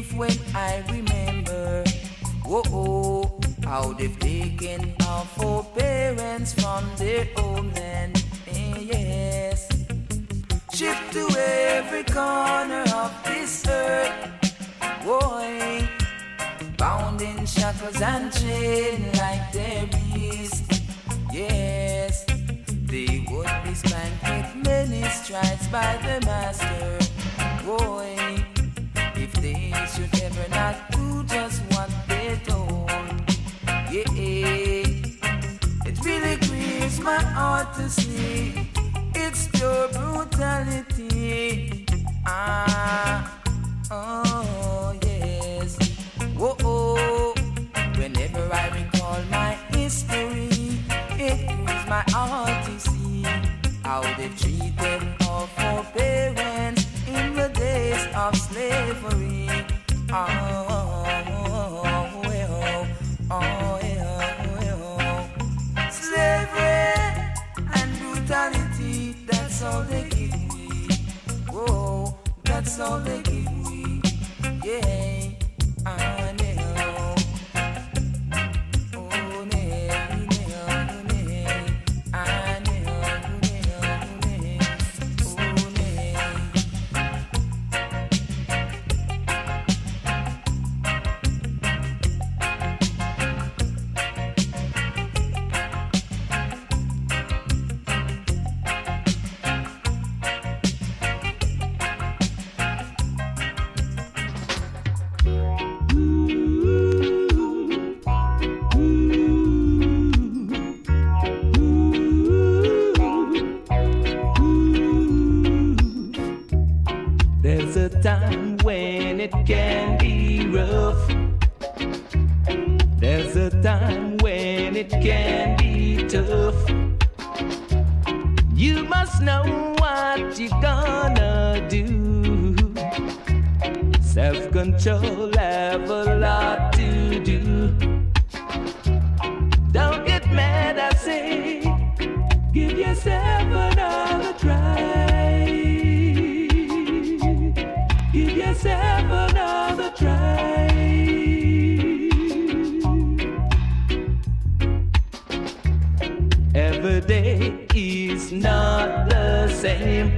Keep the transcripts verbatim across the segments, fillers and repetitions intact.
grief when I remember, oh, oh, how they've taken our forbearance from their homeland, eh, yes. Shipped to every corner of this earth, boy, bound in shackles and chains like their beast, yes. They would be spanked with many stripes by the master, boy, if they should ever not do just what they're told, yeah. It really grieves my heart to see it's pure brutality, ah, oh, yes, whoa, oh. Whenever I recall my history, it grieves my heart to see how they treated our forbearance in the days of slavery. Oh, oh, oh, oh, oh, oh. Slavery and brutality, that's all they give me. Oh, that's all they give me. Yeah, I know. Self-control have a lot to do. Don't get mad, I say. Give yourself another try. Give yourself another try. Every day is not the same.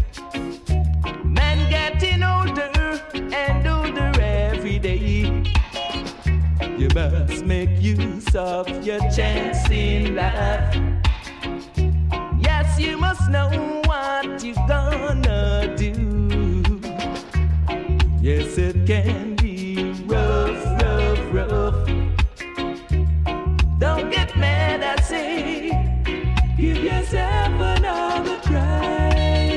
Man getting older and older every day. You must make use of your chance in life. Yes, you must know what you're gonna do. Yes, it can be rough, rough, rough. Don't get mad, I say. Give yourself another try.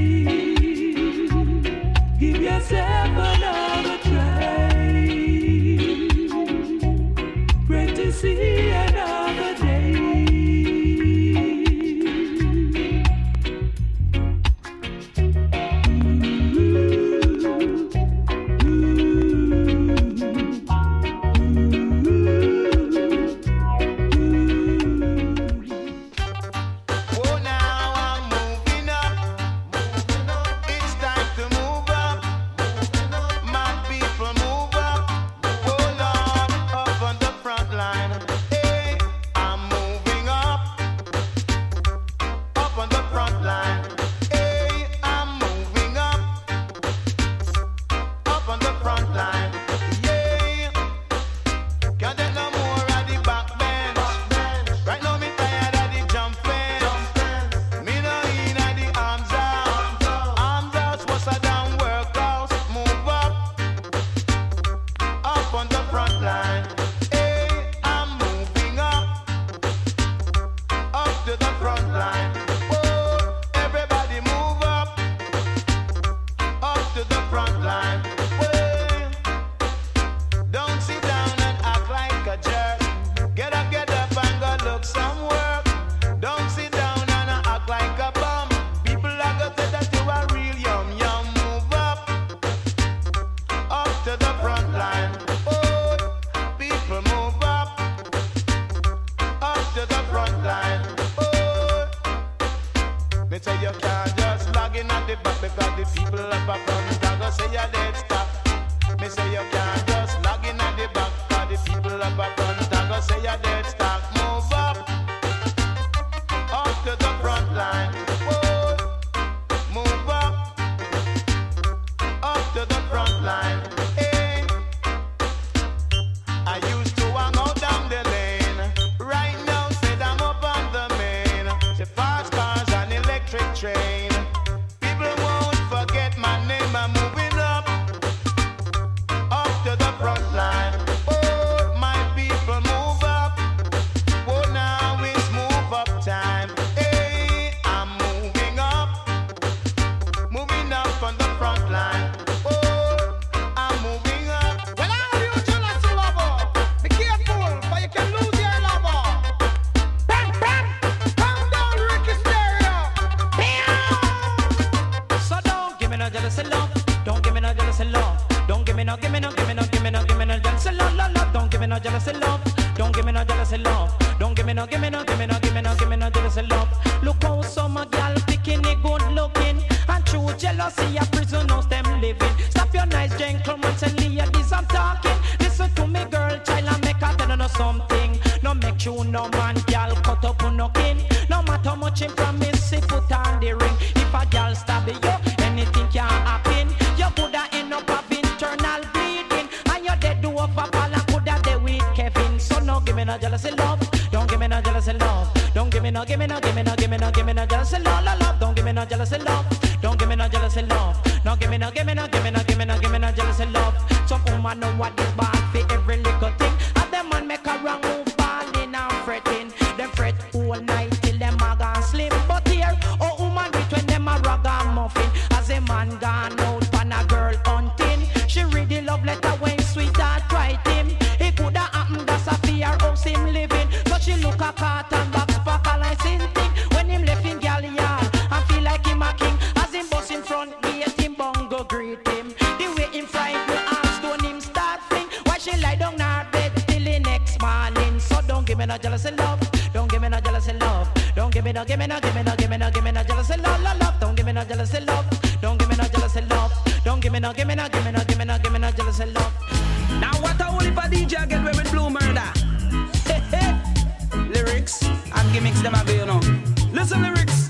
Give yourself another try. Pray to see another day. Ooh, ooh. love. Don't give me no, give me no, give me no, give me no, give me no jealousy love, love, love. Don't give me no jealousy love. Don't give me no jealousy love. Don't give me no, give me no, give me no, give me no, give me no jealousy love. Look how some a girl picking it good looking, and true jealousy a prison house them living. Stop your nice gentlemen and ladies I'm talking. Listen to me girl, child, and make her tell you something. No make you no man, girl, cut up on no kin. No matter how much him promise, he put on the ring. If a girl stab you, anything can happen. You coulda end up having internal bleeding, and you dead to over pal and coulda dead with Kevin. So no give me no jealousy love. Don't give me no jealousy love. Don't give me no, give me no, give me no, give me no, give me no jealousy love, love, love. Don't give me no jealousy love. Don't give me no jealousy love. No give me no, give me no, give me no, give me no, give me no jealousy love. Some woman know what is bad for every little thing, and them man make a wrong move, balling and fretting. Them fret all night till them a gone sleep. But here, oh woman wait when them a ragamuffin. As a man gone out pan a girl hunting, she read the love letter when sweetheart write him. It coulda happened that's a fear house him living. So she look a carton box for collecting thing. When him left in gal yard, I feel like him a king. As him bust in front gate, him bongo greet him. The way him frighten and stone him start fling. Why she lie down her bed till the next morning. So don't give me no jealousy love. Don't give me no jealousy love. Don't give me no, give me no, give me no, give me no, give me no jealousy love, love, love. Don't give me no jealousy love. Don't give me no jealousy love. Don't give me no, give me no, give me no, give me no, give me no jealousy love. Now what a whole heap of D J get with Blue Murder. Lyrics and gimmicks them have you know. Listen lyrics.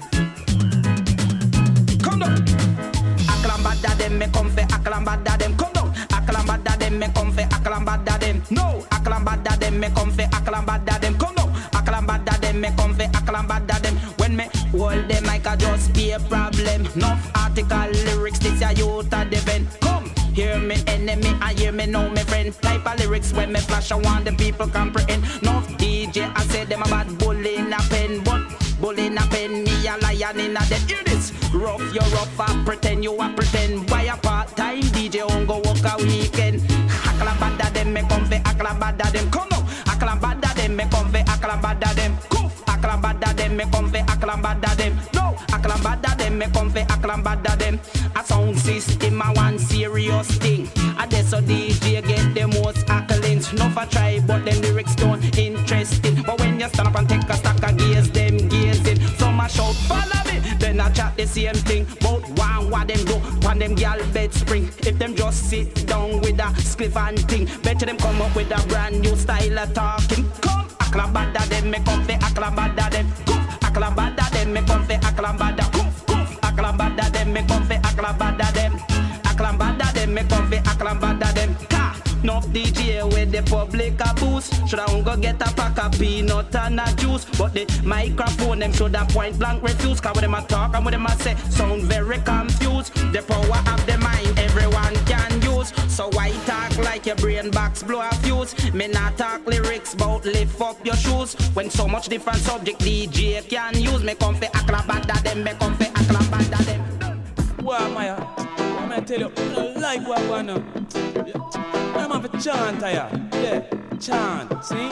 Come down. Aklambada them me come fe aklambada them. Come down. Aklambada them me come fe aklambada them. No. Aklambada them me come fe aklambada them. Come down. Aklambada them me come fe aklambada them. When me hold them I can just be a problem. Enough article lyrics this a youth a event. Come. Hear me enemy, I hear me know me friend. Type of lyrics when me flash, I want the people comprehend. No D J, I said them about bull in a pen, but bull in a pen, me a lion in a den. Hear this, rough, you rough, I pretend you a pretend. Why a part-time D J won't go work a weekend? Aklabada them, me come fe aklabada them. Come now, aklabada them, me come fe aklabada them. Koof, aklabada them, me come fe aklabada them. No, aklabada them, me come fe aklabada them. A sound system, a one serious thing. I guess so D J get the most accolades. No for try, but them lyrics don't interesting. But when you stand up and take a stack of gaze, them gazing. Some a shout, follow me. Then I chat the same thing. But one what them do, when them gal bed spring. If them just sit down with a spliff and thing, better them come up with a brand new style of talking. Come, aklabada them, me come fe aklabada them. Come, aklabada them, me come fe aklabada. Koof, koof, aklabada them, me come fe aklabada them. Aklambada them, me come fi aklambada them. Ka, enough D J with the public a boost. Shoulda go get a pack of peanut and a juice, but the microphone them shoulda point blank refuse. Cause when them a talk and when them a say, sound very confused. The power of the mind everyone can use. So why talk like your brain box blow a fuse? Me not talk lyrics bout lift up your shoes. When so much different subject D J can use. Me come fi aklambada them, me come fi aklambada them. Wow, Maya. I tell you, I don't like what I want to. I'm have a chant here. Yeah, chant, see?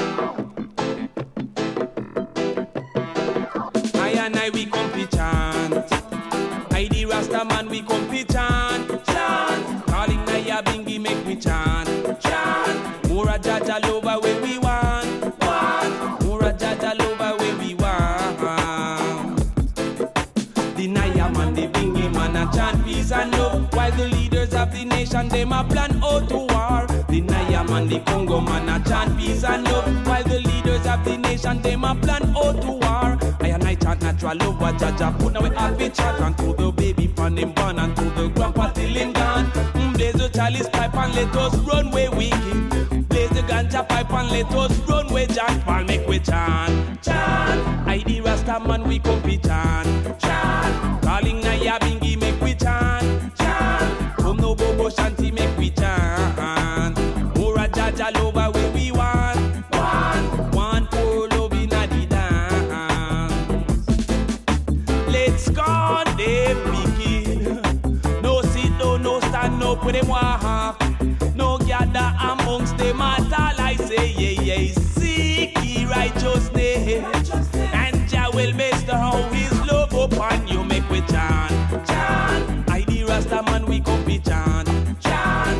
I and I, we come to chant. I the Rasta man, we come to chant. Chant. Calling Naya Bingi, make me chant. Chant. Mura Jaja Loba where we want. Want. Mura Jaja Loba where we want. The Naya man, the Bingi man, a chant peace and love. While the leaders of the nation, them a plan out to war. The Naya man, the Congo man, a chant peace and love. While the leaders of the nation, them a plan out to war. I and I chant natural love, what Jaja put now we have a chat. And to the baby pan him born, and to the grandpa till him gone. Mm, blaze the chalice pipe and let us run where we can. Blaze the ganja pipe and let us run where John Paul make we chant. Chant. I the Rasta man, we come to chant. Chant. Calling Naya Bingi, make we chant. Chant. Come no bobo shanty, make we chant. Mura Jaja Loba where we want. Want. Want poor love in a the dance. Let's go, they begin. No sit down, no stand up with them walk. No gather amongst them at all. I say, yeah, yeah, seek ye righteousness. And Jah will master how his love upon you make we chant. Chant. I the Rasta man, we come be chant. Chant.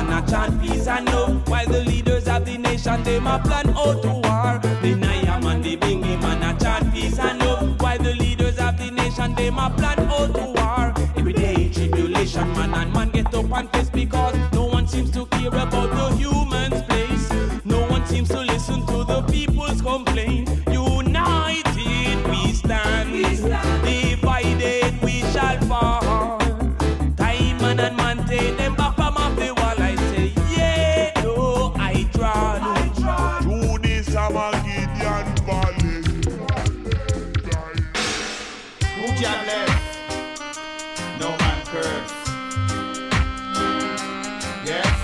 man a chant peace and love, while the leaders of the nation them a plan out to war. The Naya man, the Bingy man a chant peace and love, while the leaders of the nation them a plan out to war. Every day tribulation, man and man get up and face, because no one seems to care about the human's place. No one seems to listen to the people's complaint. United we stand, we stand. Divided we shall fall. Time man and man take them back from off the wall. I say yeah, no, I try. Do this I'm a Gideon Valley. Who can bless? No man curse. Yes.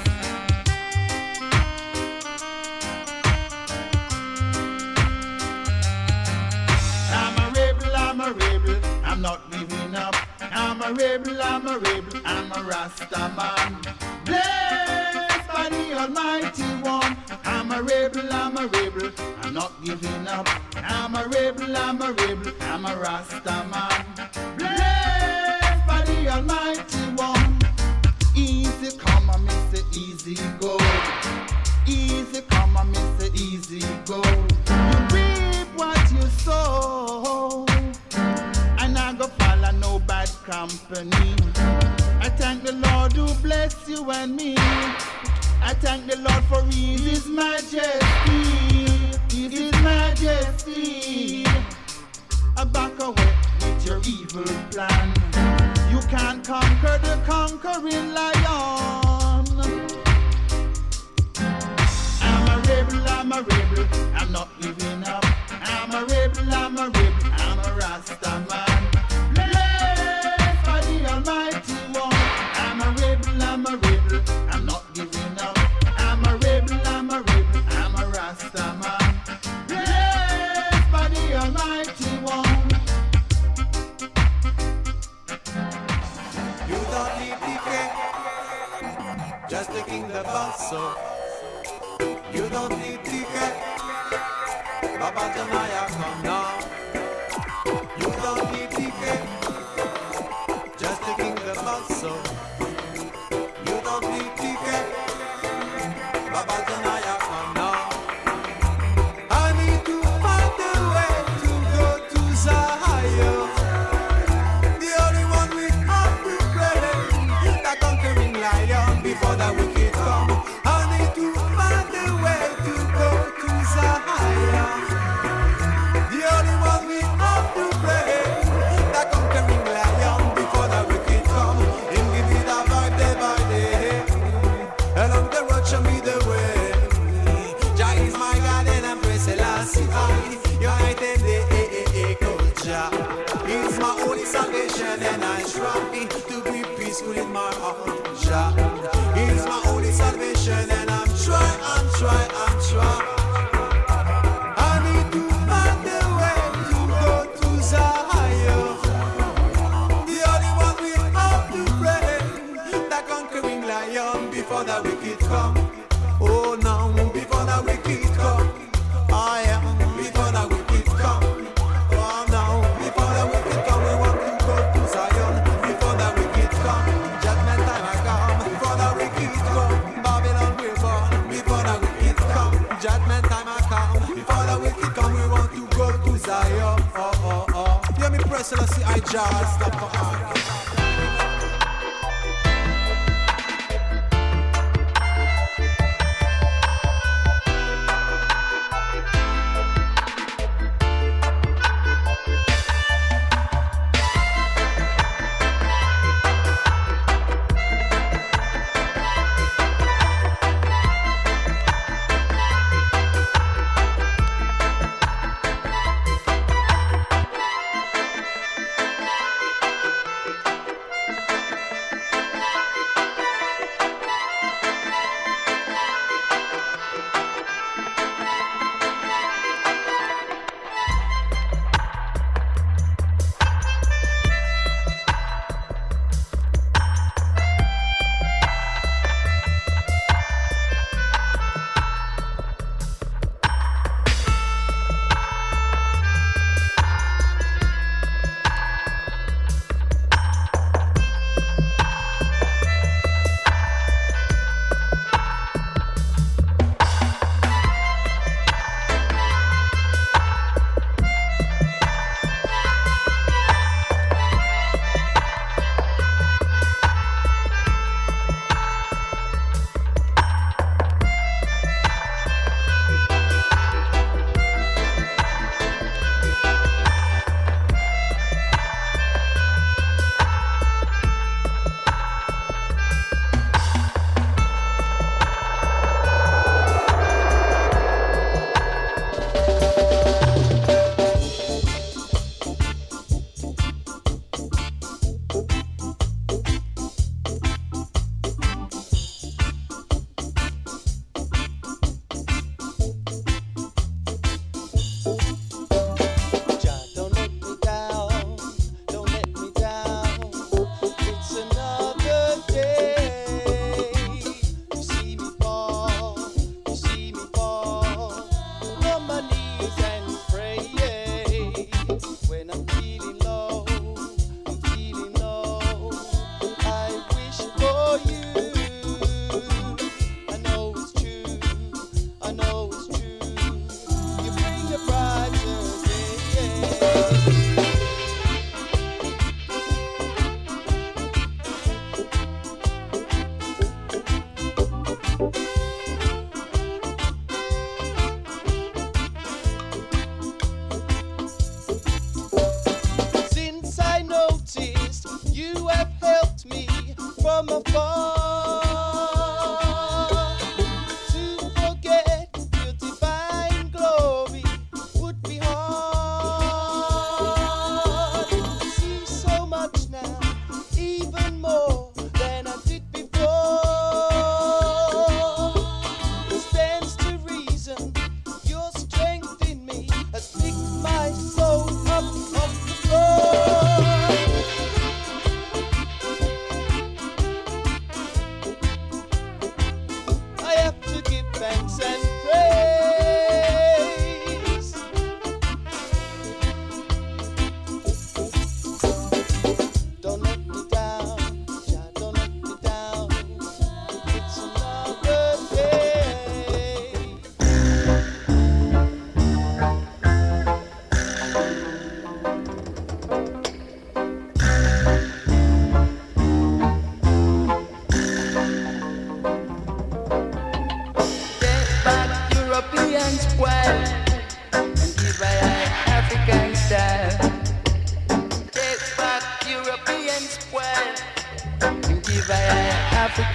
I'm a rebel, I'm a rebel, I'm not giving up. I'm a rebel, I'm a rebel, I'm a Rasta man. Blessed by the Almighty One. I'm a rebel, I'm a rebel, I'm not giving up. I'm a rebel, I'm a rebel, I'm a Rasta man. Blessed by the Almighty One. Easy come, I miss it, easy go. Easy come, I miss it, easy go. You reap what you sow, and I go follow no bad company. I thank the Lord who bless you and me. I thank the Lord for His majesty, His majesty. I back away with your evil plan. You can't conquer the conquering lion. I'm a rebel, I'm a rebel, I'm not giving up. I'm a rebel, I'm a rebel, I'm a Rasta man. Blessed by the Almighty One. I'm a rebel, I'm a rebel, I'm not giving up. I'm a rebel, I'm a rebel, I'm a Rasta man. Blessed by the Almighty One. You don't need ticket, just taking the bus, so you don't need ticket. Baba Janaya come now. You don't need ticket, just taking the bus, so you don't need ticket. Baba Janaya come now. I need to find a way to go to Zion. The only one we have to pray, the conquering lion before the wicked come. I need to find a way to go to Zion. The only one we have to pray, the conquering lion before the wicked come. Him give me the vibe day by day, along the road show me the way. Jah is my God and I'm praise Selassie I. United the culture. He's my only salvation and I try to be peaceful in my heart. Jah, He's my only salvation and I'm trying, I'm trying, I'm trying. I need to find a way to go to Zion. The only one we have to pray, the conquering lion before the wicked come. Oh no, before the wicked come. I am before the wicked come. Oh no, before the wicked come, we want to go to Zion. Before the wicked come, judgment time I come. Before the wicked come, Babylon will burn. Before the wicked come, judgment time I come. Before the wicked come, we want to go to Zion. Oh oh oh, hear me press and I see I just stop for arguing.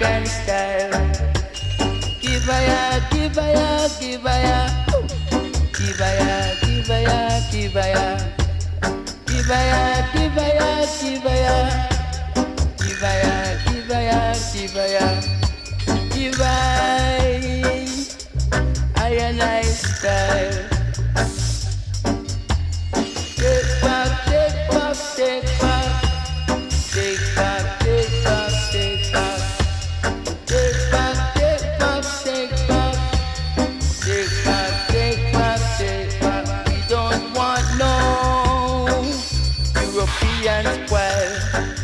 African style. Give a ya, give a ya, give a ya. Give a ya, give a ya, give a ya. Give a ya, give a ya, give a ya. Give a ya, give a ya, give a ya. Give I, I a nice style. Take back, take back, take back. Take back, take back, take back. Take back, take back, take back. Take back, take back, take back. We don't want no European spoil.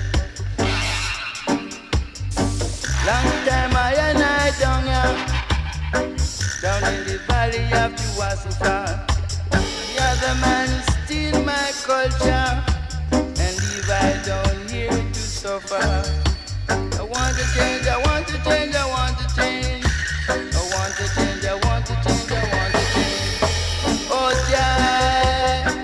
Long time I and I down here, down in the valley of the Wasuka. The other man steal my culture and leave I down here to suffer. I want to change, I want to change, I want to change. I want to change, I want to change, I want to change. Oh yeah.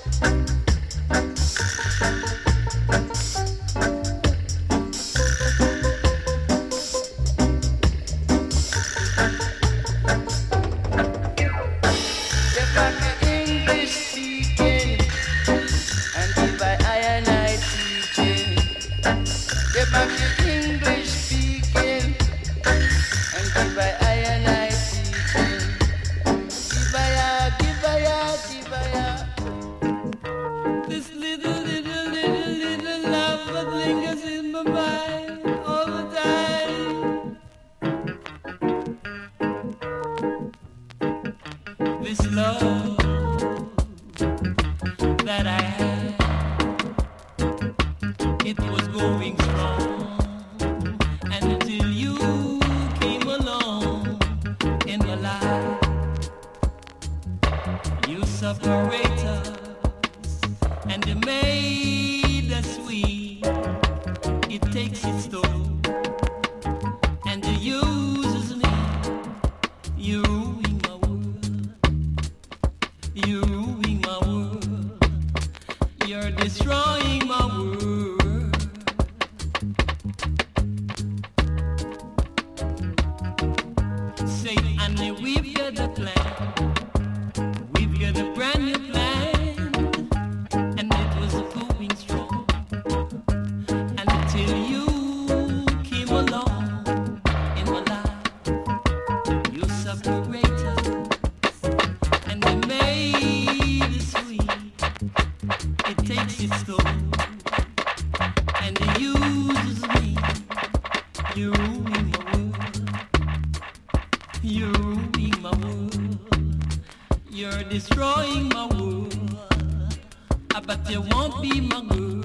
Get back to English speaking and give I I and I teaching. Get back to English speaking and give I I and I teaching. Give I ya, give I ya, give I ya. This little, little, little, little love that lingers in my mind all the time. This love that I had, it was going strong, and until you came along in my life, you separate us and you made us sweet. It takes its toll and it uses me. You ruin my world. You ruin my world. You're destroying my world. Say, and we've got the plan. We've got a brand new plan. And it was going strong. And until you came along in my life, you separate us. And you made it sweet. It takes its toll. And it uses me. You ruin my world. You ruin my world. You're destroying my world. I bet you won't be my girl.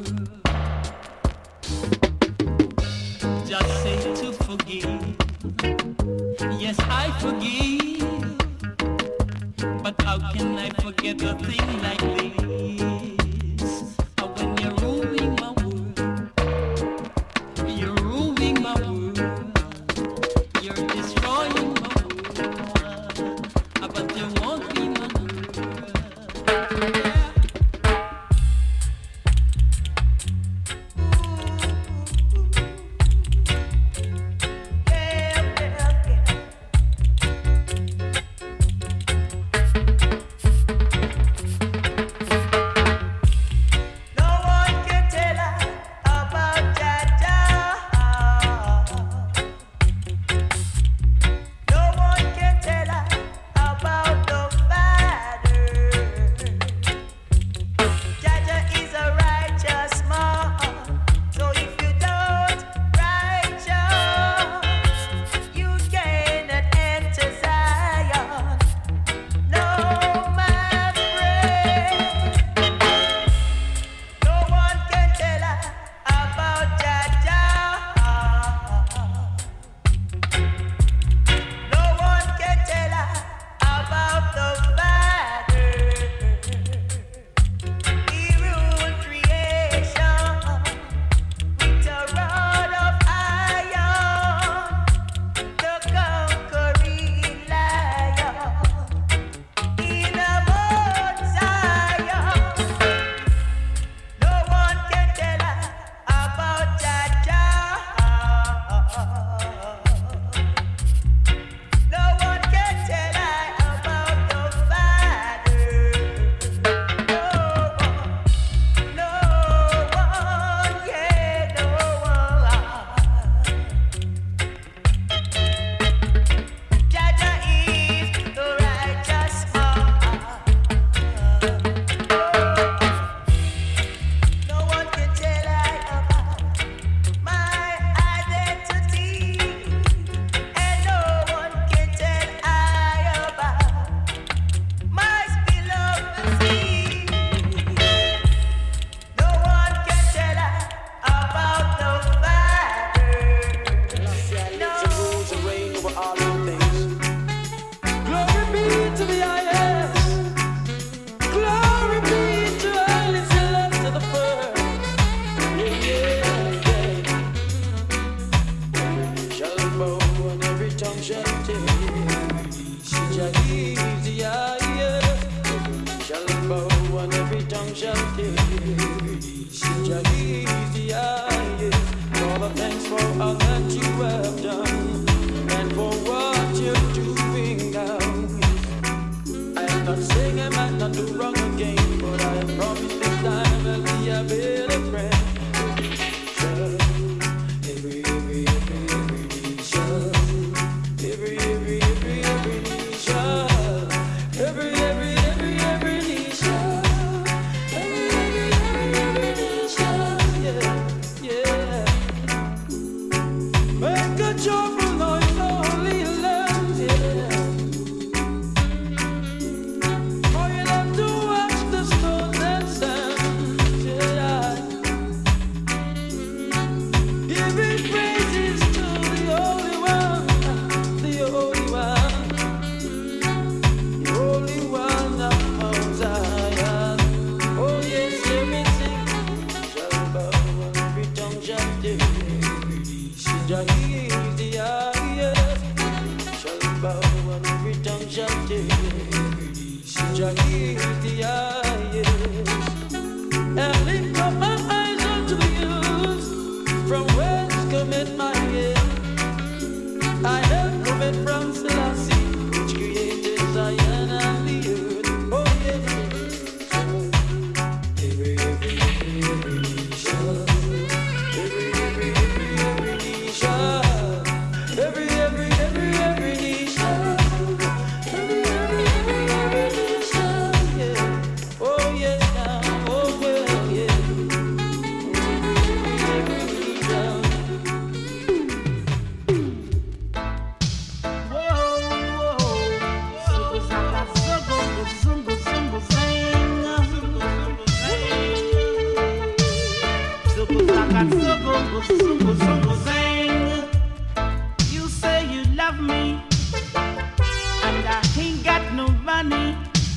Just say to forgive. Yes, I forgive. But how can I forget a thing like this? Uh, When you're ruining my world, you're ruining my world, you're destroying my world. Uh, But you won't be my girl. No one can tell her about Jaja. shall take. Jah is the highest. Shall bow and every tongue shall take. Jah is the highest. All the thanks for all that you have done and for what you're doing now. I am not saying I might not do wrong again, but I have promised this time I'll be a better friend. Every, every, every, every knee shall, every, every, every, every knee shall, every, every, every, every knee shall, every, every, every, every knee shall, yeah, yeah. Make a joyful noise, holy land, yeah. For you love to watch the stones and sands, yeah. Giving praises to the Holy One, the Holy One, the Holy One of Mount Zion. Oh yes, every single shall bow and every tongue shall take. Jah is the highest. Shall bow and every tongue shall take. Jah is the highest. And lift up my eyes unto the hills, from whence cometh my help. I help cometh from Selassie, which created Zion and the earth. Oh yes, every, every, every, every knee shall, every, every, every, every knee shall, every, every, every, every knee shall, every, every, every, every knee shall, yeah. Oh yes, now, oh well, yeah. Every, every knee shall. You say you love me, and I ain't got no money.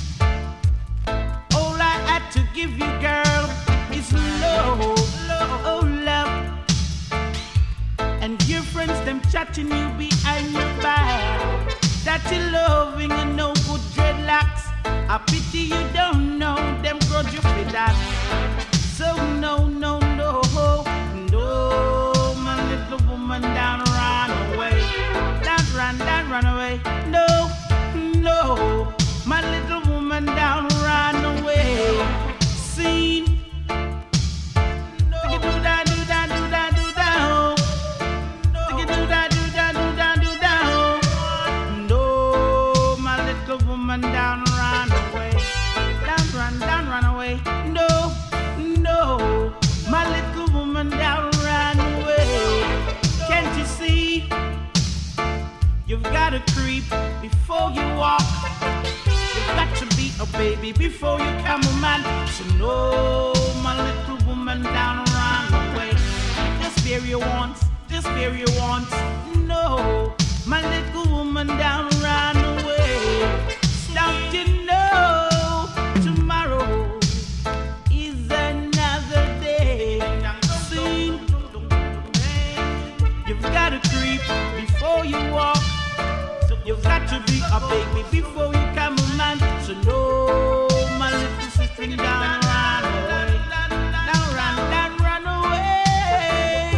All I had to give you, girl, is love, love, love. And your friends, them chatting you behind your back, that you loving and no good dreadlocks. I pity you don't know them grudge you for that. So no, no, no, no, my little woman, down, run away, down, run, down, run away. No, no, my little woman, down, run away. See, no, you do that, do that, do that, do that. No, you do that, do that, do that, do that. No, my little woman, down, run away, down, run, down, run away. No. No, my little woman, down, run away. Can't you see? You've got to creep before you walk. You've got to be a baby before you come a man. So no, my little woman, down, run away. Just bear your wants, just bear your wants. No, my little woman, down, run away. Don't you know tomorrow is another day? See, you've got to creep before you walk. You've got to be a baby before you come a man. So no, my little sister, down, run away. Down, run, down, run away.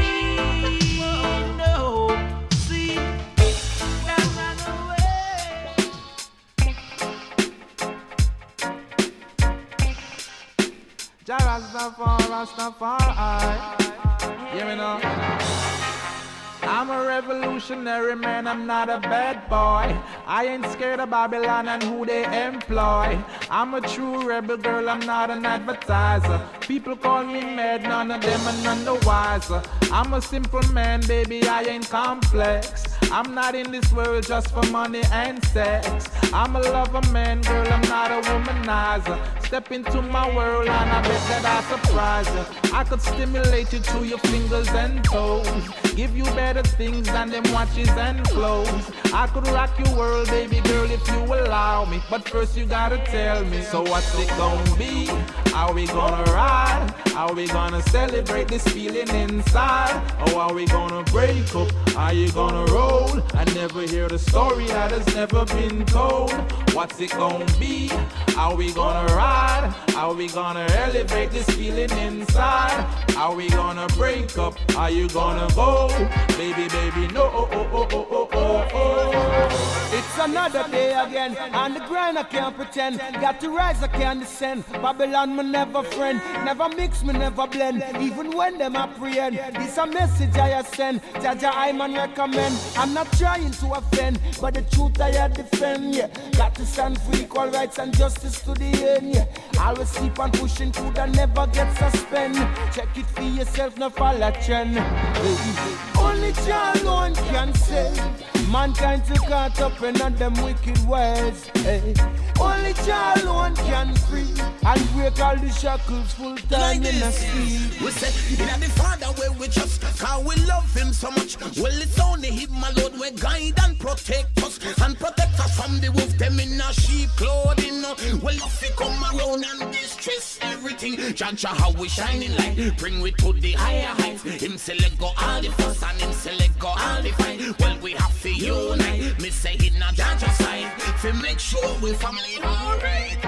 No, see, down, run away. Jah Rastafari, Rastafari. Hear me now. I'm a revolutionary man, I'm not a bad boy. I ain't scared of Babylon and who they employ. I'm a true rebel girl, I'm not an advertiser. People call me mad, none of them are none the wiser. I'm a simple man, baby, I ain't complex. I'm not in this world just for money and sex. I'm a lover man, girl, I'm not a womanizer. Step into my world and I bet that I surprise you. I could stimulate you to your fingers and toes, give you better things than them watches and clothes. I could rock your world, baby girl, if you allow me. But first you gotta tell me, so what's it gonna be? How we gonna ride? How we gonna celebrate this feeling inside? Or are we gonna break up? Are you gonna roll? I never hear the story that has never been told. What's it gonna be? How we gonna ride? How we gonna elevate this feeling inside? How we gonna break up? Are you gonna go? Baby, baby, no, oh, oh, oh, oh, oh, oh. It's another day again, on the grind I can't pretend. Got to rise, I can't descend. Babylon, me never friend. Never mix, me never blend. Even when them apprehend. This a message I send. Jaja, I man recommend. I'm not trying to offend, but the truth I defend, yeah. Got to stand for equal rights and justice to the end, yeah. Always keep on pushing through and never get suspended. Check it for yourself, no follow trend. Only Jah alone can save mankind to caught up in all them wicked ways. Hey. Only Jah alone can free and break all the shackles full time like in the sea. We say, in the Father where we trust, cause we love him so much. Well, it's only him alone we guide and protect us, and protect us from the wolf, them in a sheep clothing. Well, if we come around and distress everything, judge how we shining light, bring we to the higher heights. Him say let go all the fuss and him say let go all the fight. Well, we have to unite, me say it not judge side, to make sure we family alright.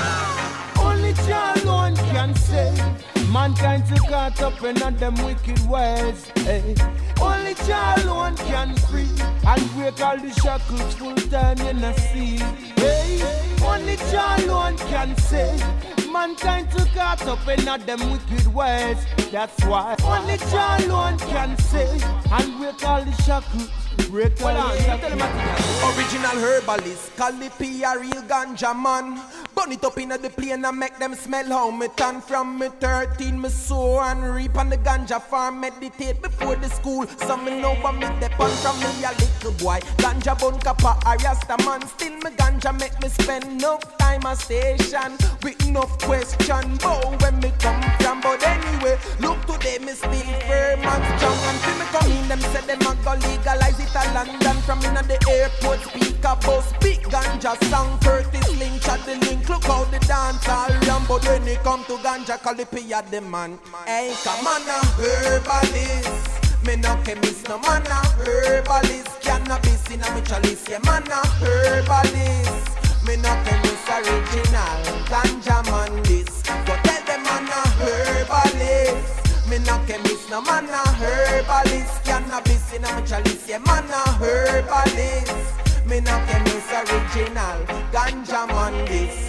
Only Jah alone can save mankind to caught up in all them wicked ways. Hey. Only Jah alone can free and break all the shackles full time in the sea. Hey. Only Jah alone can save mankind to caught up in all them wicked ways. That's why only Jah alone can save and break all the shackles. Break all the shackles. Original herbalist, Calipi a real ganja man. Burn it up in the plane and make them smell how me turn. From me thirteen, me sow and reap on the ganja farm. Meditate before the school, so me know what me depend from me a little boy. Ganja bun kappa a rasta man. Still me ganja make me spend enough time a station with enough question. But when me come from, but anyway, look today me still firm and strong. And till me come in, them say them a go legalize it a London. From in at the airport, speaker bus, big ganja song. Curtis Lynch at the link. Look how the dance all ram, but when it come to ganja, Calipi at the man. Hey, come on a herbalist, me no chemist, no man a herbalist. Cannabis in a me chalice, yeah man a herbalist. Me no chemist original, ganja man this. Go tell them man a herbalist. Me no chemist, no man a herbalist. Cannabis in a me chalice, yeah man a herbalist. Me no chemist original, ganja man this.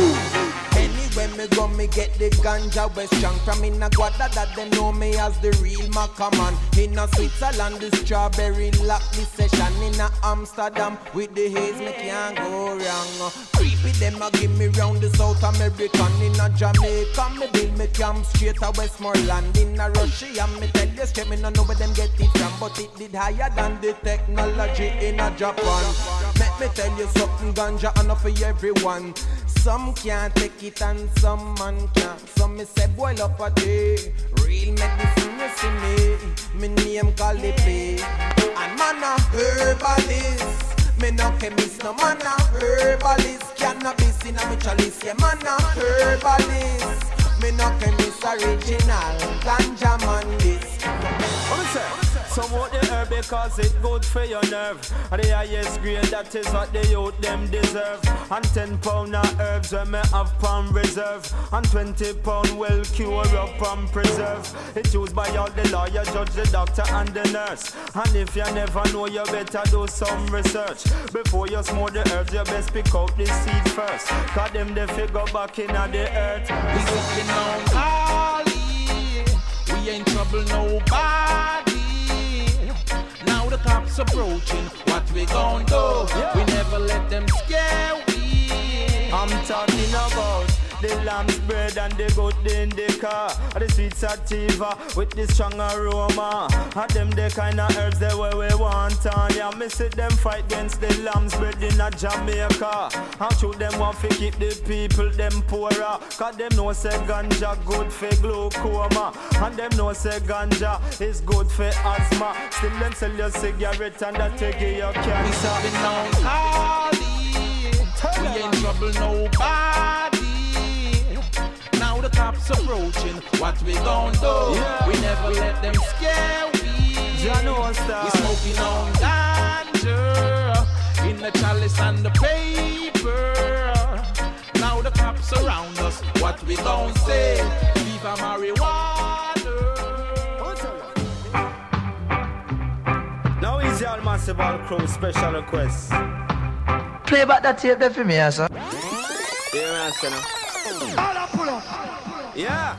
Anyway me go me get the ganja we strong. From in a Guada that them know me as the real Macaman. In a Switzerland the strawberry lock this session. In a Amsterdam with the haze me can't go wrong. Creepy them a give me round the South American. In a Jamaica me build me camp straight to Westmoreland. In a Russia me tell you straight me no know where them get it from, but it did higher than the technology in a Japan. Let me tell you something, ganja enough for everyone. Some can't take it and some man can't. Some me say boil up a day. Real medicine you see me. Me name Calipi. And man a herbalist. Me no chemist, no man a herbalist. Cannabis in a me chalice, yeah man a herbalist. Me no chemist original, ganja man this. What is that? Some want the herb because it's good for your nerve. And the highest grade, that is what the youth them deserve. And ten pound of herbs when me have pan reserve. And twenty pound well cure up and preserve. It's used by all the lawyer, judge, the doctor and the nurse. And if you never know, you better do some research. Before you smoke the herbs, you best pick out the seed first. Cause them they figure back in the earth. We sitting on Holly, we ain't trouble nobody. Now the cops approaching, what we gon' do? Yeah. We never let them scare we. I'm talking about the lamb's bread and the goat in the car. The sweet sativa with the strong aroma. And them the kind of herbs that way we want on. Yeah, me see them fight against the lamb's bread in a Jamaica. And shoot them want to keep the people them poorer. Cause them know say ganja good for glaucoma. And them know say ganja is good for asthma. Still them sell your cigarette and that take your cancer. We serving down Cali. We ain't trouble nobody. Now the cops approaching. What we gon' do? Yeah. We never let them scare we. We smoking on ganja in the chalice and the paper. Now the cops around us. What we gon' say? Leave a marijuana. Now is your massive all crew special request. Play back that tape there for me, sir. Yeah, man, sir. All up, pull up. Yeah.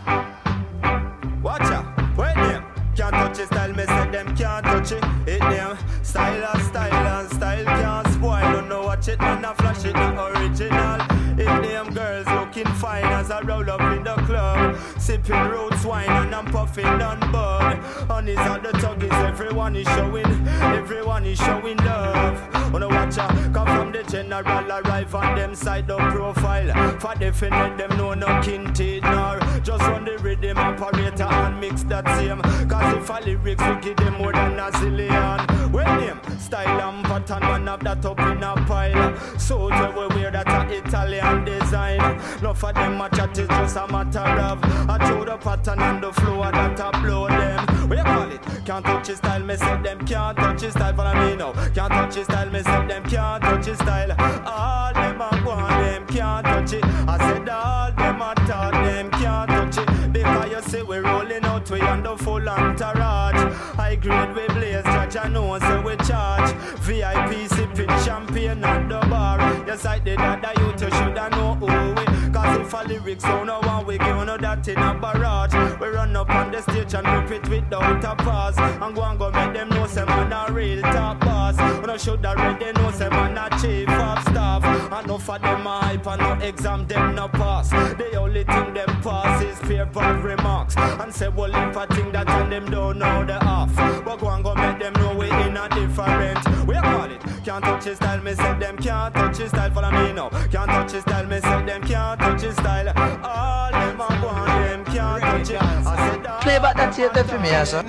Watch out. Wait them. Can't touch it style, me say them can't touch it. It them. Style and style and style can't spoil. Don't know watch it, man, a flash it, not original. It them girls looking fine as I roll up in the club. Sipping roots wine and I'm puffing on bud. Honeys on the tuggies, everyone is showing. Everyone is showing love. Wanna watch out, come from the general arrive on them side of profile. For definite them know no kinted nor. Just run the rhythm operator and mix that same. Cause if I lyrics we give them more than a zillion. When them style and pattern man have that up in a pile. So they will wear that a Italian design. No for them match it is just a matter of I throw the pattern and the flow that I blow them. What you call it? Can't touch his style, me say them can't touch his style. Follow me now. Can't touch his style, me say them can't touch his style. All them a go on them can't touch it. I said all them a talk them can't touch it. Because you see we rolling out we on the full entourage. High grade we blaze, judge I know so we charge. V I P sipping champagne at the bar. Yes I did that the youth you shoulda know who we. Cause if a lyrics don't know one we give no that in a barrage. We run up on the stage and rip it without a pause. And go and go make them know say man a real top boss. When I shoulda read they know say man a chief of staff. And no for them a hype and no exam them no pass. The only thing them pass is paper remarks. And say well if I think that and them don't know the off. But go and go make them know we in a different. We call it. Can't touch his style, me say them can't touch his style. Follow me now. Can't touch his style, me say them can't touch his style. All them a go and them can't touch it. I said that. Play back that tape there for me, sir.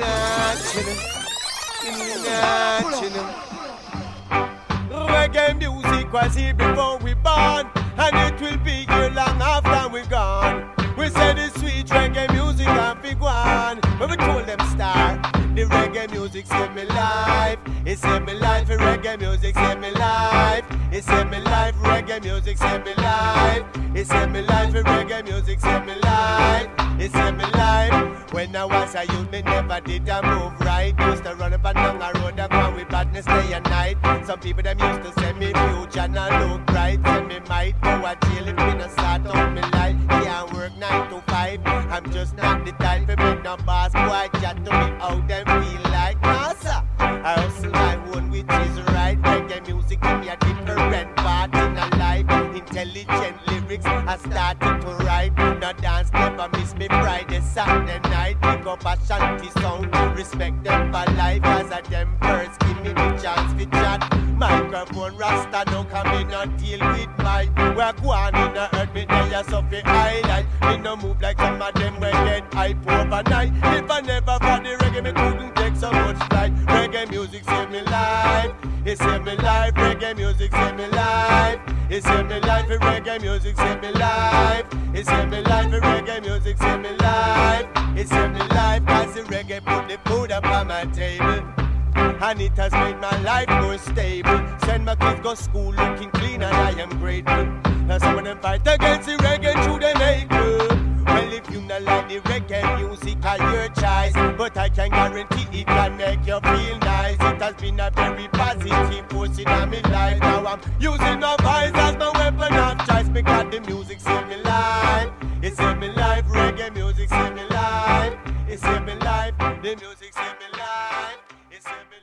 Reggae music was here before we born, and it will be here long after we gone. We said the sweet reggae music and big one. When we told them start, the reggae music saved me life. It saved me life, the reggae music saved me life. It saved me life, reggae music saved me life. It saved me life, the reggae music saved me life. It saved me life. When I was a youth, me never did a move right. Used to run up and down a road and go with badness day and night. Some people them used to say me future not look bright. Say me might go a jail if me not start out me life. Can't work nine to five. I'm just not the type to make no boss boy chat to me how them feel like. Nah, sir. I hustle my own which is right. Reggae music give me a different part in a life. Intelligent lyrics I started to write. No dance never miss me Friday, Saturday night. Pick up a shanty sound. Respect them for life as a them first give me the chance to chat. Microphone rasta don't come in and deal with my. We're going in the earth me tell you something highlight. Me no move like some of them when get hype overnight. If I never for the reggae me couldn't take so much flight. Reggae music saved me life. It saved me life. Reggae music saved me life. It saved me life. Reggae music saved me life. It saved me life. Reggae music saved me life. It saved me life. Cause the reggae put the food up on my table. And it has made my life more stable. Send my kids go school looking clean and I am grateful. Now some of them fight against the reggae through the maker. Well if you not like the reggae music or your choice, but I can guarantee it can make you feel nice. It has been a very positive force in my life. Now I'm using my voice as my weapon of choice. Because the music saved me life. It saved me life. Reggae music saved me life. It saved me life. The music saved me life. It saved me life.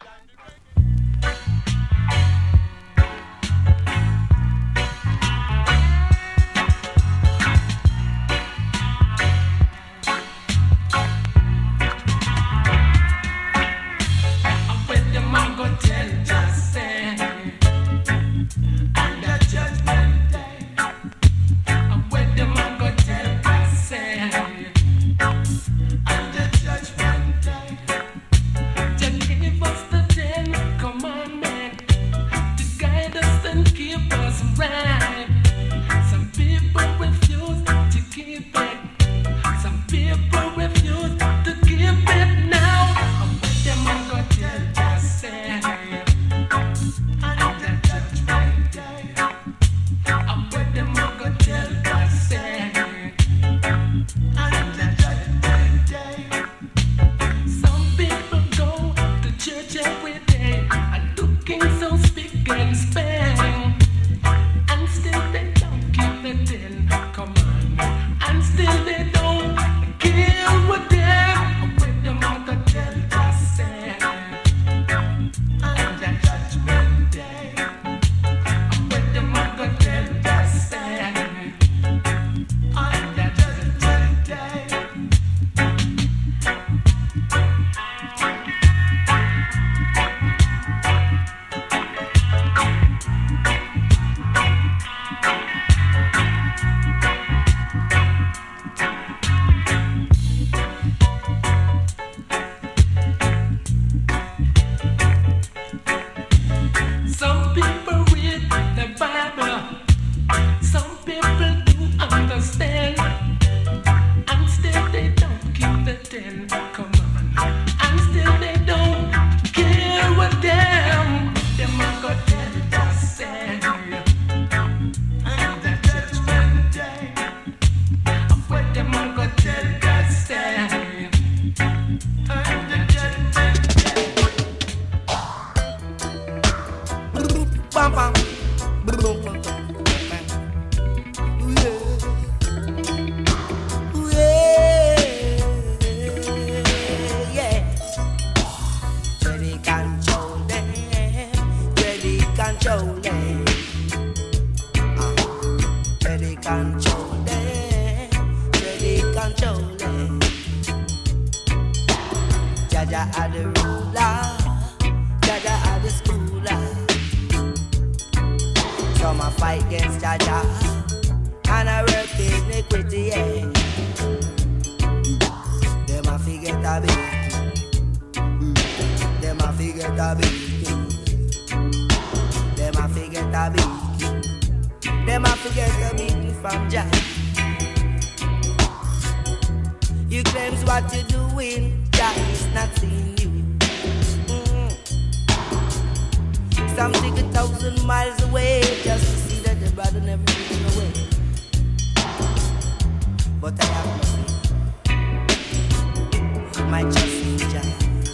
When the man go tell just say, and was right. Some people refuse to keep it. Some people refuse to give it now. But them I'm gonna tell you, say, on the judgment day. I put them I'm gonna tell you, say, on the judgment day. Some people go to church every day and looking so spick and span, and still they don't keep the ten command, and still they don't care what them with them on the tell just say on the judgment day. With them on the tell just say on the judgment day. Some people read the Bible, some people do understand, and still they don't keep the Ten Commandments, and still they don't care what them, them are gonna tell just say, on the judgment day, what them are gonna tell just say, on the judgment day. Bam, bam. Jaja are the ruler, Jaja are the schooler. Some a fight against Jaja, and I work iniquity, yeah. Them a forget a bit, them a forget a bit, them a forget a bit, them a forget a bit from Jah. You claims what you're doing, Jah is not seeing you. Some take a thousand miles away just to see that the brother never reached away. But I have nothing. My trust in Jah.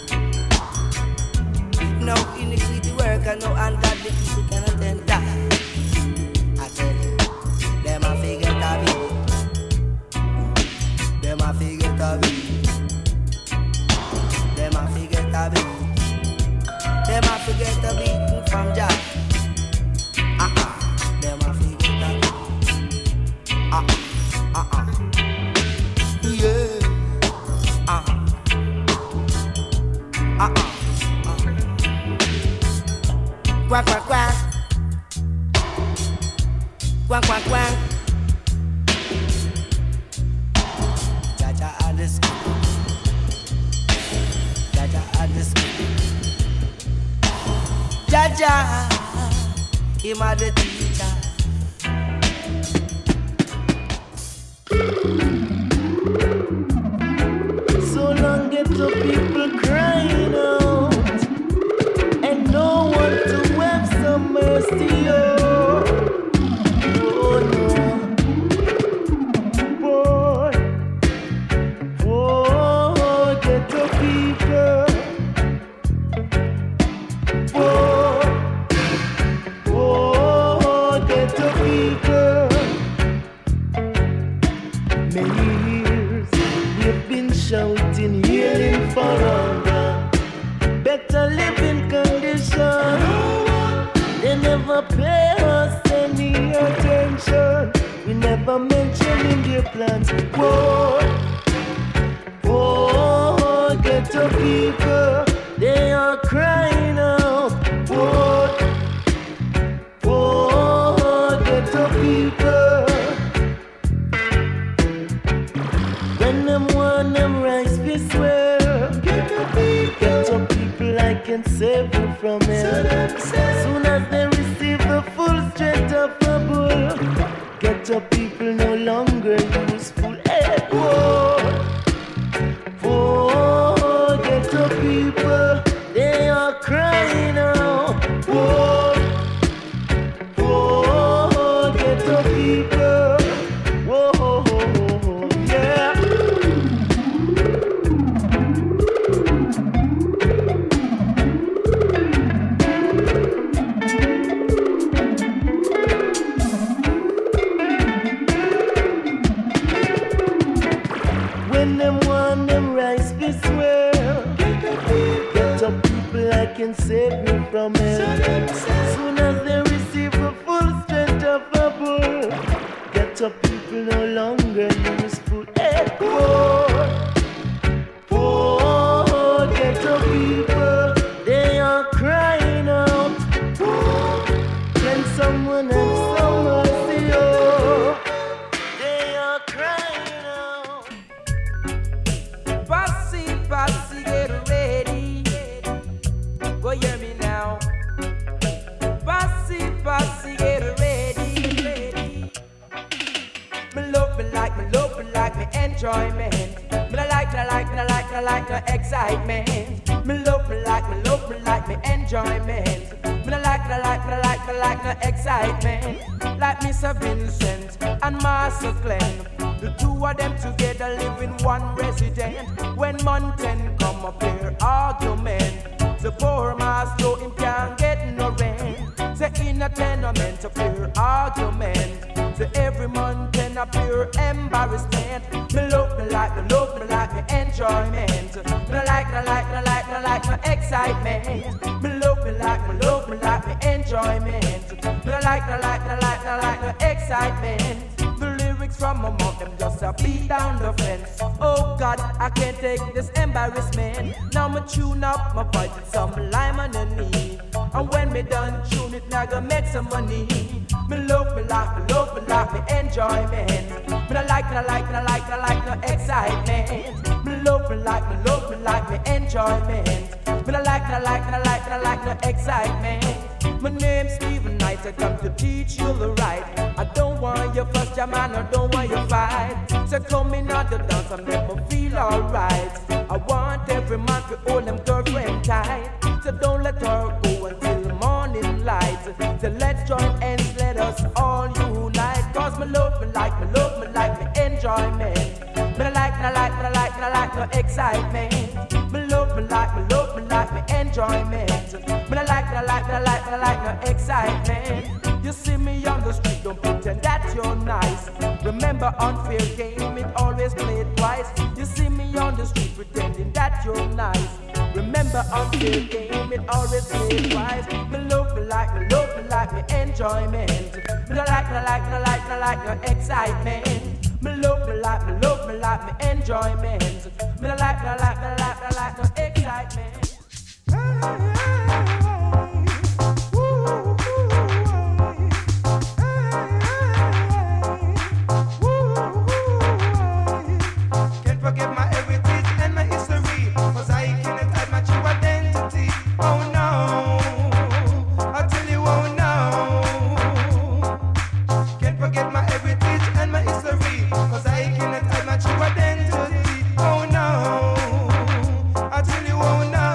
No iniquity work and no ungodly people can attend that. I tell you, them a forget a bit. Them a forget a bit. Them a forget a bit. Them a forget a bit from Jah. Ah ah. Them a forget a bit. Ah ah ah. Yeah. Ah ah ah. Quack quack quack. Quack quack quack. Jaja are the school. Jaja are the school. Jaja, him a the teacher. So long ghetto people crying out, and no one to have some mercy. Oh, oh no, boy, oh ghetto people, boy, oh ghetto people. Many years we've been shouting, yelling for hunger, better living condition. They never pay us any attention. We never mention in their plans. Whoa, whoa, ghetto people, they are crying out. Whoa, whoa, ghetto people. When them want them rice, we swear. Ghetto people, ghetto people, I can save you from it. Soon as they receive the full strength of no longer useful. Hey, poor, poor ghetto people, they are crying out. Can someone have some mercy? Oh, they are crying out. Posse, posse, get ready. Go hear me now. Posse, posse, get ready. Me love me like, me love me like me enjoyment. Me I like, me I like, me I like, me I like no excitement. Me love me like, me love me like me enjoyment. Me I like, me I like, me I like, me I like no excitement. Like Mister Vincent and Master Glenn, the two of them together live in one residence. When mountain come up here argument, the poor master him can't get no rent. Say in a tenement a pure argument. So every month and a pure embarrassment. Me love me like, me love me like me enjoyment. Me like, me like, me like, me like my excitement. Me love me like, me love me like me enjoyment. Me like, me like, me like, me like my excitement. The lyrics from my mouth them just a beat down the fence. Oh God, I can't take this embarrassment. Now me tune up my voice with some lime on the knee. And when me done tune it, now go make some money. Me love me like, me love me like me enjoyment. Me I like, me I like, me I like, me I like no excitement. Me love me like, me love me like me enjoyment. Me I like, me I like, me I like, me I like no excitement. My name's Stephen Knight, I come to teach you the right. I don't want you fuss your man, I don't want you fight. So come in on the dance and make me feel alright. I want every man to hold them girlfriend tight. So don't let her go until the morning light. So let's join hands, let us all unite. Cause me love me like, me love me like me enjoyment. Me I like, me I like, me I like, me I like no excitement. Me love me like, me love me like me enjoyment. Me I like, me I like, me I like, me I like no excitement. You see me on the street, don't pretend that you're nice. Remember unfair game, it always played twice. You see me on the street pretending that you're nice. Remember unfair game, it always played twice. Me love me like, me love me like me enjoyment. Me I like, me I like, me I like, me I like no excitement. Me love me like, me love me like me enjoyment. Me I like, me I like, me I like, me I like no excitement. Can't forget my heritage and my history, cause I cannot hide my true identity. Oh no, I tell you oh no. Can't forget my heritage and my history, cause I cannot hide my true identity. Oh no, I tell you oh no.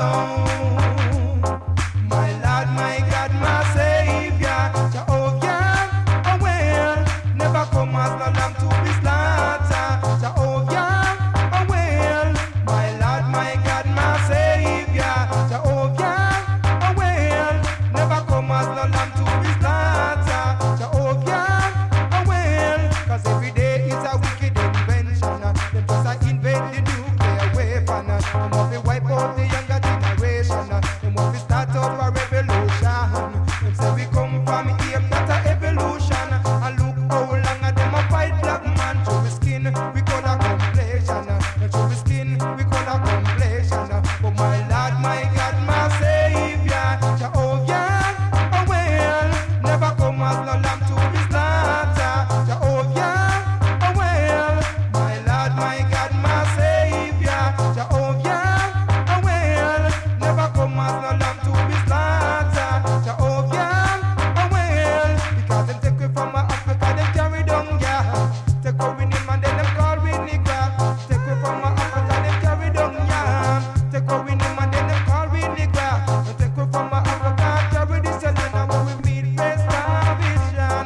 My Lord, my God, my Savior, Jehovah, oh well, never come as no lamb to be slaughtered. Jehovah, oh well, my Lord, my God, my Savior, Jehovah, oh well, never come as no lamb to be slaughtered. Jehovah, oh well, cause every day is a wicked invention. Them just a invent the nuclear weapon. Them want to wipe out the younger generation. Them want to start up a revolution. Them say we come from here, not a evolution. And look how long a them a fight black man. Through the skin, we call a complexion. Through the skin, we call a complexion. But my Lord, my God, my Savior, Jehovah, oh well, never come as no lamb to be slaughtered. Jehovah, oh well, my Lord, my God, my Savior, Jehovah, oh well, never come as no lamb to be slaughtered. Jehovah, oh well, because them take we from Africa, them carry down, yeah. Take we with him and then them call we nigga. Take we from Africa, them carry down, yeah. Take we with him and then them call we nigga. Take we from Africa, carry this and then when we meet face starvation.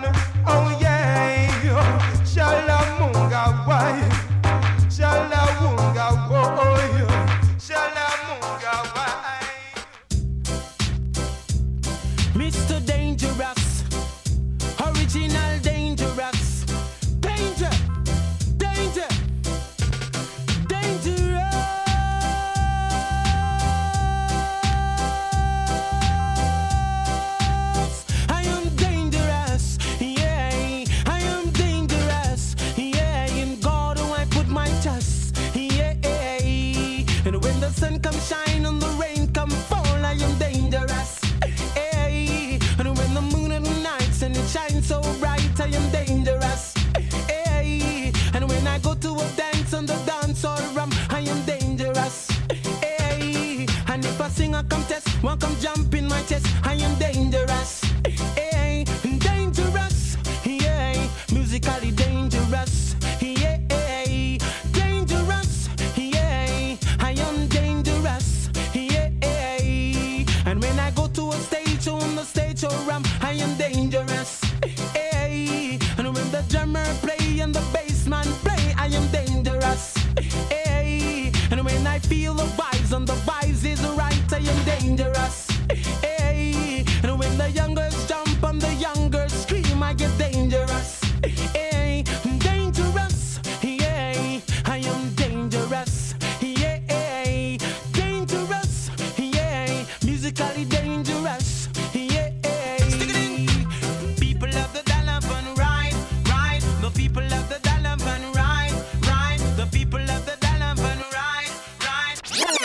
sing a contest, one come jump in my chest. I am dangerous, hey, dangerous, yeah, musically dangerous, yeah, dangerous, yeah, I am dangerous, yeah, and when I go to a stage on the stage or ramp, I am dangerous, hey, and when the drummer play and the bassman play, I am dangerous, hey, and when I feel the vibes and the vibes is right, I am dangerous, hey, and when the young girls jump and the young girls scream, I get dangerous, hey, dangerous, yeah, I am dangerous, yeah, dangerous, yeah, musically dangerous, yeah. People love the dollar and ride, ride. The people love the dollar and ride, ride. The people love the dollar and ride, ride.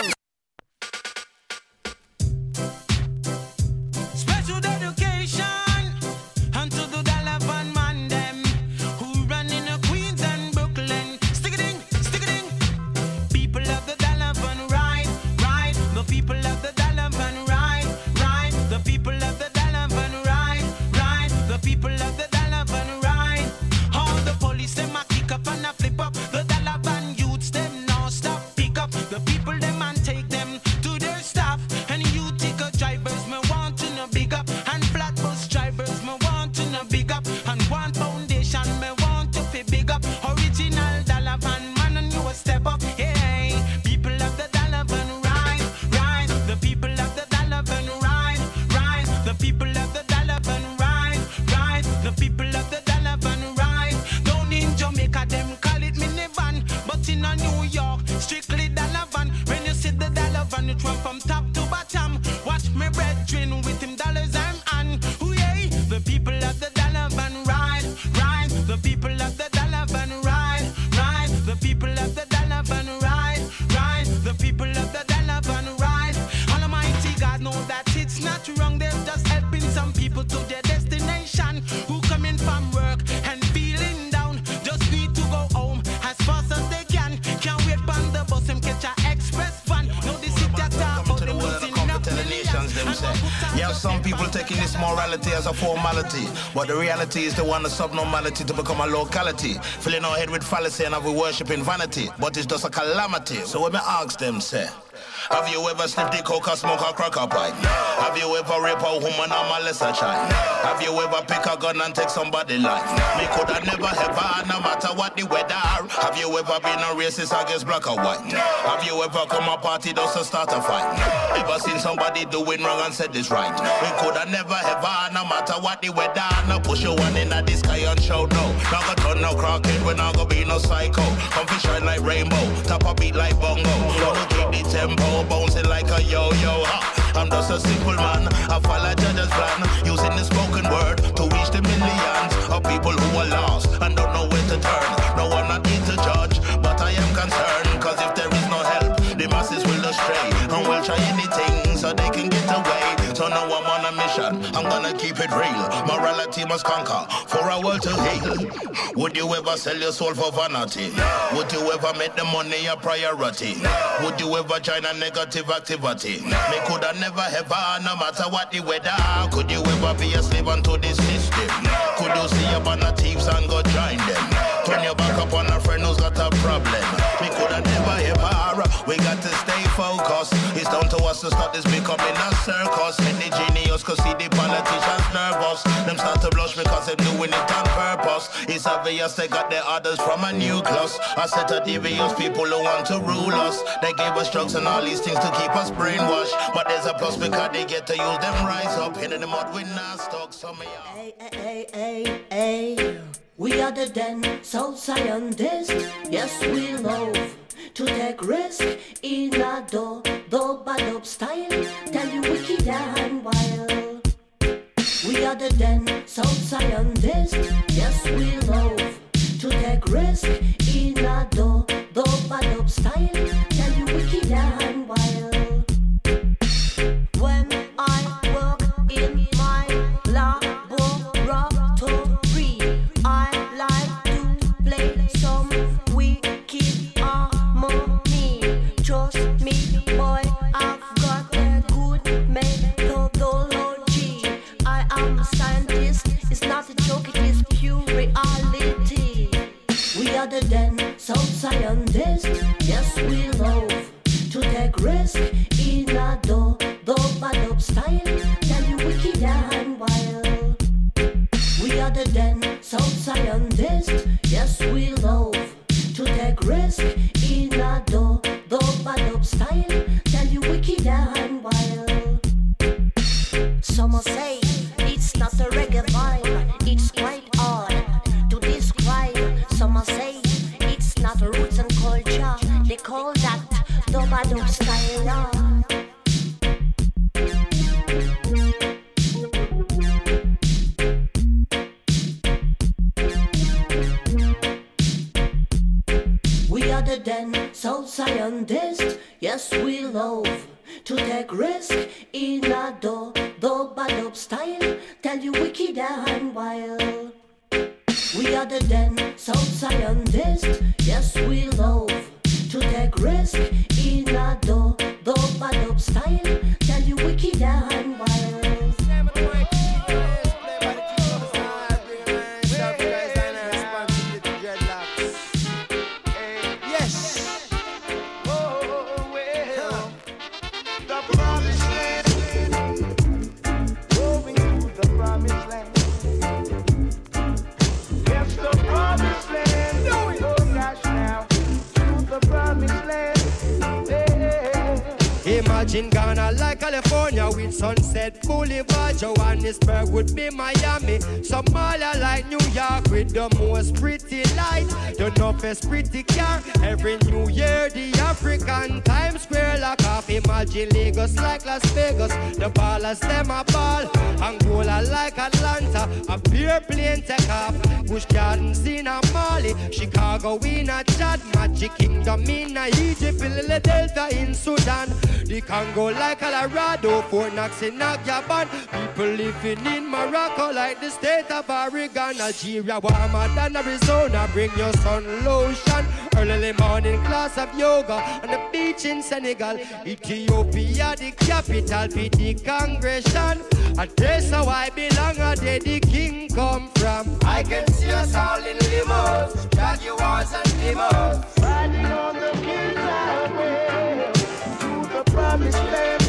Special dedication unto the dollar and man them who run in the Queens and Brooklyn. Stick it in, stick it in. People love the dollar and ride, ride. The people love the dollar and ride, ride. The people love the dollar and ride, ride. The people love the dollar and ride. All the police them a kick up and a flip up. The dollar and youths them now stop pick up. The people them and take them to their staff. And you take a drivers me want to no big up. And flat bus drivers me want to no big up. And one foundation me want to fi big up. Original dollar van man and you a step up. Hey, people love the dollar and ride, ride. The people love the dollar and ride, ride. The people love the dollar and ride, ride. The people love the dollar and ride. Down in Jamaica them call it minivan, but in a New York strictly dollar van. When you see the dollar van, it run from top to bottom. Watch me brethren with him dollars and on. Ooh yeah, the people love the dollar and ride, ride. The people love the dollar and ride, ride. The people love the dollar and ride, ride. The people love the dollar and ride. Almighty God know that it's not wrong. They're just helping some people to their destination. Who coming from work and feeling down, just need to go home as fast as they can. Can't wait for the bus them catch a express van. No, this is just about them losing enough nations them say. You have some people taking this morality as a formality, but the reality is they want the subnormality to become a locality. Filling our head with fallacy and have we worshiping vanity, but it's just a calamity. So when me ask them say, have you ever sniffed the coke or smoke a cracker pipe? Have you ever raped a woman or molest a child? Have you ever pick a gun and take somebody's life? Me coulda never ever, no matter what the weather. Have you ever been a racist against black or white? Have you ever come a party just to start a fight? Ever seen somebody doing wrong and said this right? We coulda never ever, no matter what the weather. No push your one in the sky and shout no. Not gonna turn no crackhead, we not gonna be no psycho. Come fish shine like rainbow, top a beat like bongo. Gonna keep the tempo, bouncing like a yo-yo. Ha. I'm just a simple man, I follow judge's plan, using the spoken word to reach the millions of people who are lost and don't know where to turn. No, I'm not here to judge, but I am concerned, cause if there is no help, the masses will astray and will try anything so they can get away. So now I'm on a mission, I'm gonna keep it real. Morality must conquer for our world to heal. Would you ever sell your soul for vanity? Would you ever make the money a priority? Would you ever join a negative activity? Me coulda never ever, no matter what the weather. Could you ever be a slave unto this system? Could you see up on the thieves and go join them? Turn your back up on a friend who's got a problem. Me coulda never ever, we got to stay focused. It's down to us to stop this becoming a circus. And the genius could see the politicians nervous. Them start to blush because they're doing it on purpose. It's obvious they got their orders from a nucleus. A set of devious people who want to rule us. They gave us drugs and all these things to keep us brainwashed. But there's a plus because they get to use them rise up. In the mud with not stuck. Some of y'all. Hey, hey, hey, hey, hey. We are the den, so scientists. Yes, we love to take risk in a do, do, bad up style. Tell you wicked and wild. We are the den, so scientists. Yes, we love to take risk in a do, do, bad up style. Tell you wicked and wild. When I work in my laboratory, I like to play some wicked harmony. Trust me, boy, I've got a are the den, South scientists. Yes, we love to take risk in a do, do bad up style. Tell you wicked and wild. Some say it's not a reggae vibe, it's quite hard to describe. Some say it's not roots and culture, they call that the bad up style. Yeah. We are the den, South scientists. Yes, we love to take risk in a do, do bad up style. Tell you wicked and wild. We are the den, South scientists. Yes, we love to take risk in a do, do bad up style. Tell you wicked and wild. Imagine Ghana like California with Sunset Boulevard. Johannesburg would be Miami. Somalia like New York with the most pretty light. The toughest pretty car. Every New Year the African Times Square lock off. Imagine Lagos like Las Vegas. The ballers them a ball. Angola like Atlanta. A pure plane take off. Busch Gardens in a Mali. Chicago in a Chad. Magic Kingdom in a Egypt. Philadelphia in Sudan. The Congo like Colorado, Fort Knox in Gabon. People living in Morocco like the state of Oregon. Algeria warmer than Arizona. Bring your sun lotion. Early morning class of yoga on the beach in Senegal. Ethiopia the capital for the congregation. And that's how I belong, and there the king come from. I can see us all in limos, Jaguars and limos, riding on the king's highway. The promised land,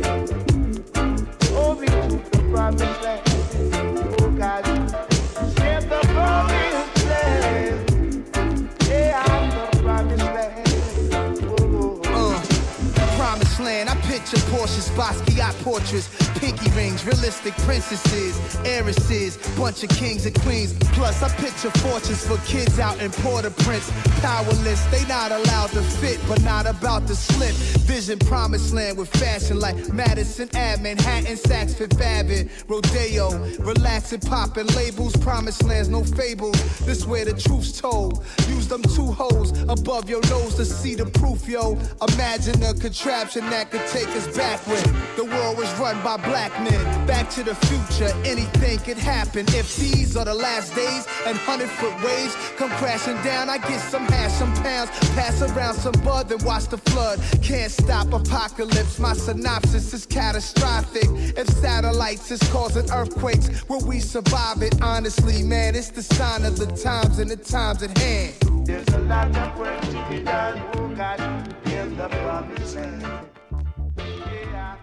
over to the promised land. Oh God, share the promised land. Yeah, I'm the promised land. Oh, uh, promised land. I picture Porsches, Basquiat portraits, pinky rings, realistic princesses, heiresses, bunch of kings and queens. Plus, I picture fortunes for kids out in Port-au-Prince. Powerless, they not allowed to fit, but not about to slip. Vision promised land with fashion like Madison Ave, Manhattan, Saks Fifth Avenue, Rodeo, relaxing, popping labels. Promised lands, no fables. This where the truth's told. Use them two holes above your nose to see the proof, yo. Imagine a contraption that could take us backward. The world was run by black men. Back to the future, anything could happen. If these are the last days and hundred foot waves come crashing down, I get some hash, some pounds, pass around some bud, then watch the flood. Can't stop apocalypse, my synopsis is catastrophic. If satellites is causing earthquakes, will we survive it? Honestly, man, it's the sign of the times and the times at hand. There's a lot of work to be done, oh God, in the promised land. Yeah.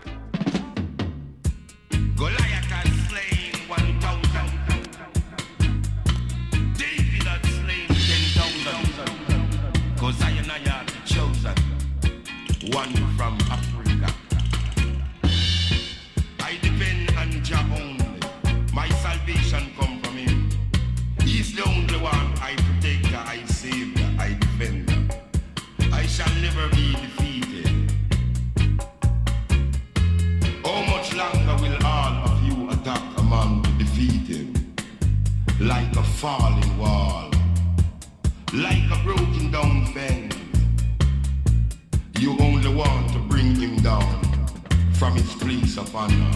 Goliath had slain one thousand. David had slain ten thousand. Cause Zion I had chosen one from Africa. I depend on Jah only. My salvation come from him. He's the only one I protect, I save, I defend. I shall never be defeated. How much longer will all of you attack a man to defeat him? Like a falling wall, like a broken down fence. You only want to bring him down from his place of honor.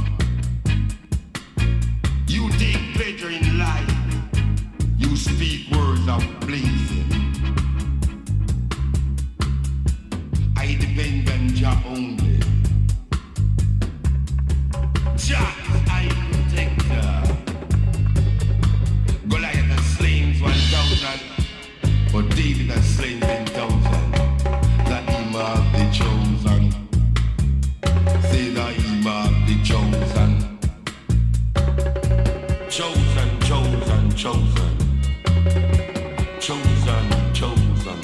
You take pleasure in life. You speak words of blazing. I depend on Jah only. Jah, I protector. Goliath has slain one thousand, but David has slain ten thousand. That him have the chosen. Say that him have the chosen. Chosen, chosen, chosen, chosen, chosen.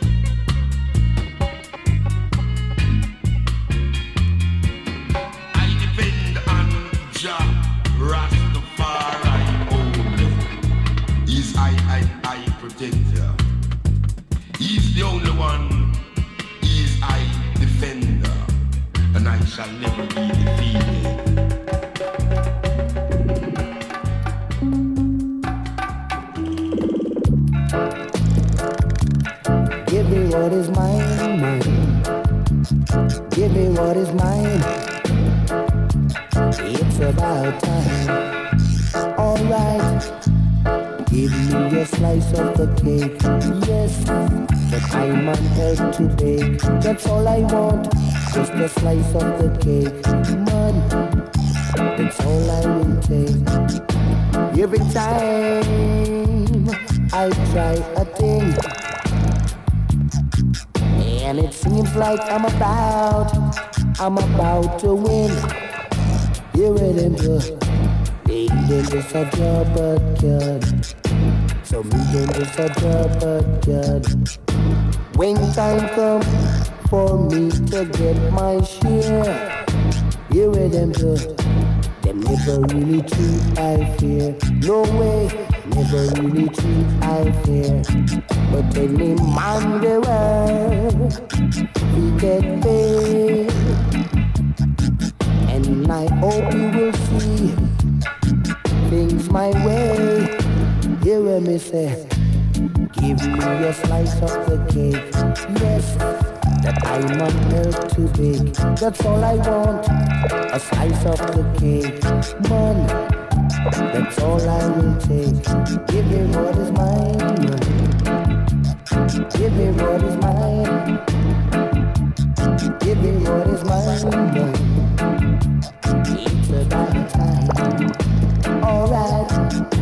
I depend on Jah Rastafari only. He's I, I, I protector. He's the only one. He's I defender, and I shall never be defeated. Give me what is mine, mine. Give me what is mine. It's about time. Alright. Give me a slice of the cake. Yes, that I'm on earth to bake. That's all I want. Just a slice of the cake. Man, that's all I will take. Every time I try a thing, and it seems like I'm about, I'm about to win. You're ready to, ain't in this a job but good. So me in this a job but good. When time comes for me to get my share, you're ready to, them never really treat I fear. No way, never really treat I fear. But any man the world, we get paid. And I hope you will see things my way. Hear what me say, give me a slice of the cake. Yes, that I'm on earth to bake. That's all I want, a slice of the cake. Man, that's all I will take. Give me what is mine. Give me what is mine. Give me what is mine. It's about time. Alright.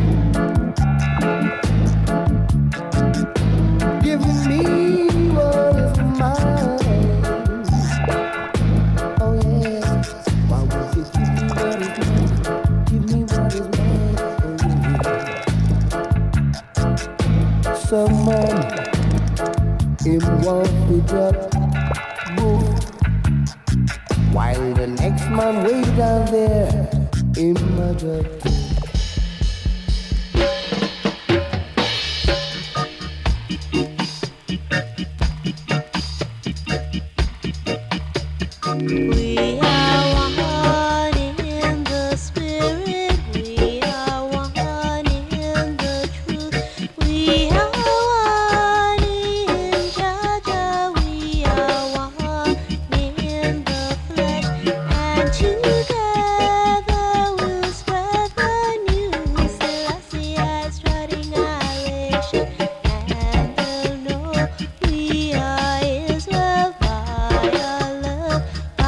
Give me what is mine. Oh yeah. Why won't you give me what is mine? Give me what is mine. Someone him won't be dropped, move, while the next man way down there in my drop. We are one in the spirit, we are one in the truth, we are one in Jah, we are one in the flesh, and together we'll spread the news. Selassie is striding our nation, and they'll know we are Israel by our love.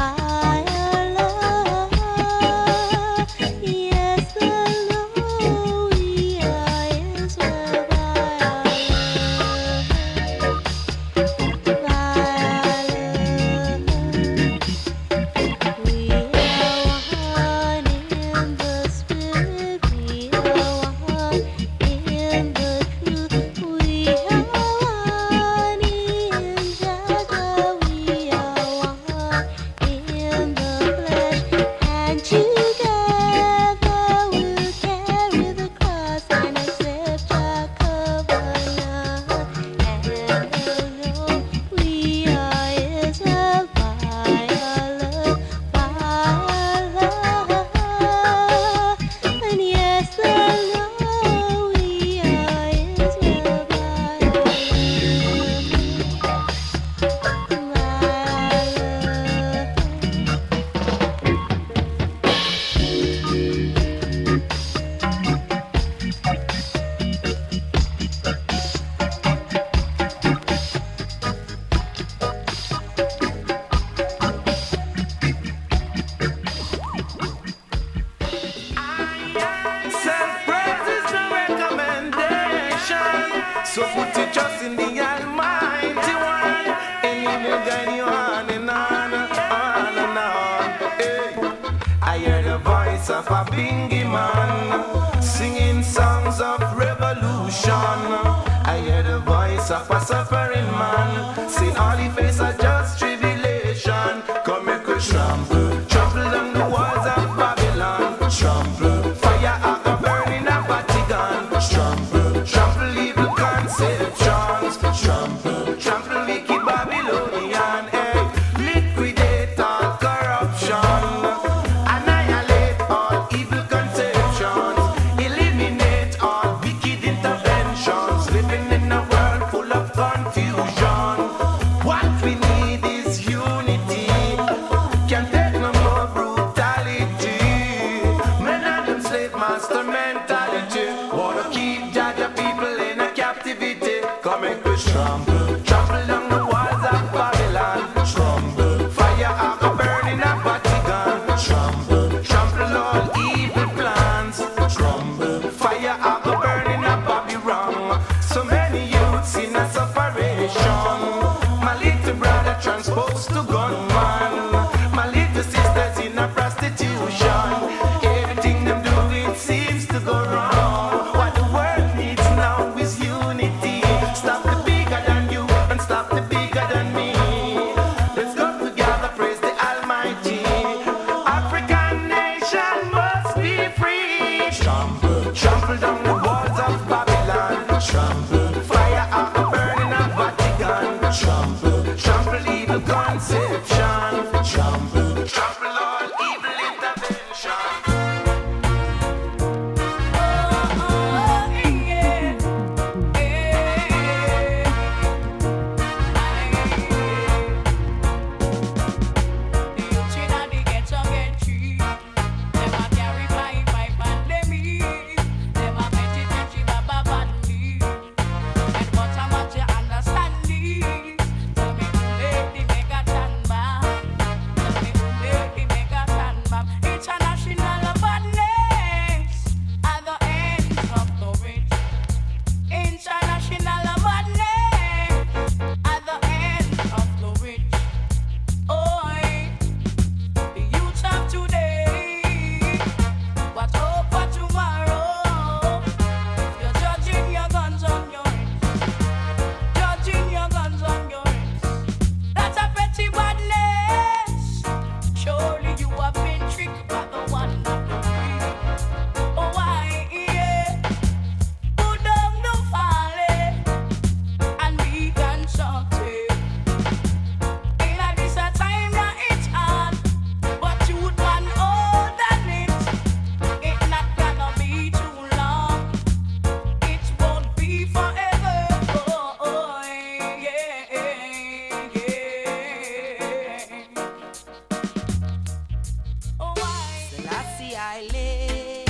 So put your trust in the Almighty One, and He will guide you on and on, on and on. Hey. I hear the voice of a bingy man singing songs of revelation. corruption. I hear the voice of a suffering man. See all he face are just tribulation. Come make us trample, trample down the walls of Babylon. Trample, fire out a burning a Vatican. Trample, trample evil conceptions. Trample, trample wicked Babylonian. Hey, liquidate all corruption. Annihilate all evil conceptions. Eliminate all wicked interventions. Living in a world full of confusion. What we need is unity. Can't take no more brutality. Men and them slave master mentality. Wanna keep Jaja people in a captivity. Come make us trample, trample down the walls of Babylon. Trample, fire out a burning a Vatican. Trample, trample all evil plans. Trample, fire out a burning a Babylon. So many youths in a separation. My little brother transposed to gunman. My little sisters in a prostitution. Everything them do it seems to go wrong. What the world needs now is unity. Stop the bigger than you and stop the bigger than me. Let's go together, praise the Almighty. African nation must be free. Trample, trample down the walls of Babylon. Trample, fire out the burning of Vatican. Trample, trample evil conception. Trample, trample all evil intervention. International badness at the ends of the reach. International badness at the ends of the reach. Oh, the youth of today, what hope for tomorrow? You're judging your guns on your heads, judging your guns on your heads. That's a petty badness. Surely you have been tricked by the one of the three. Oh, why, yeah. Put down the folly and be consulted. In a this a time that it's hard, but you would man hold on it. It not gonna be too long. It won't be forever. Oh, oh, yeah, yeah. Oh, why? Selassie I live.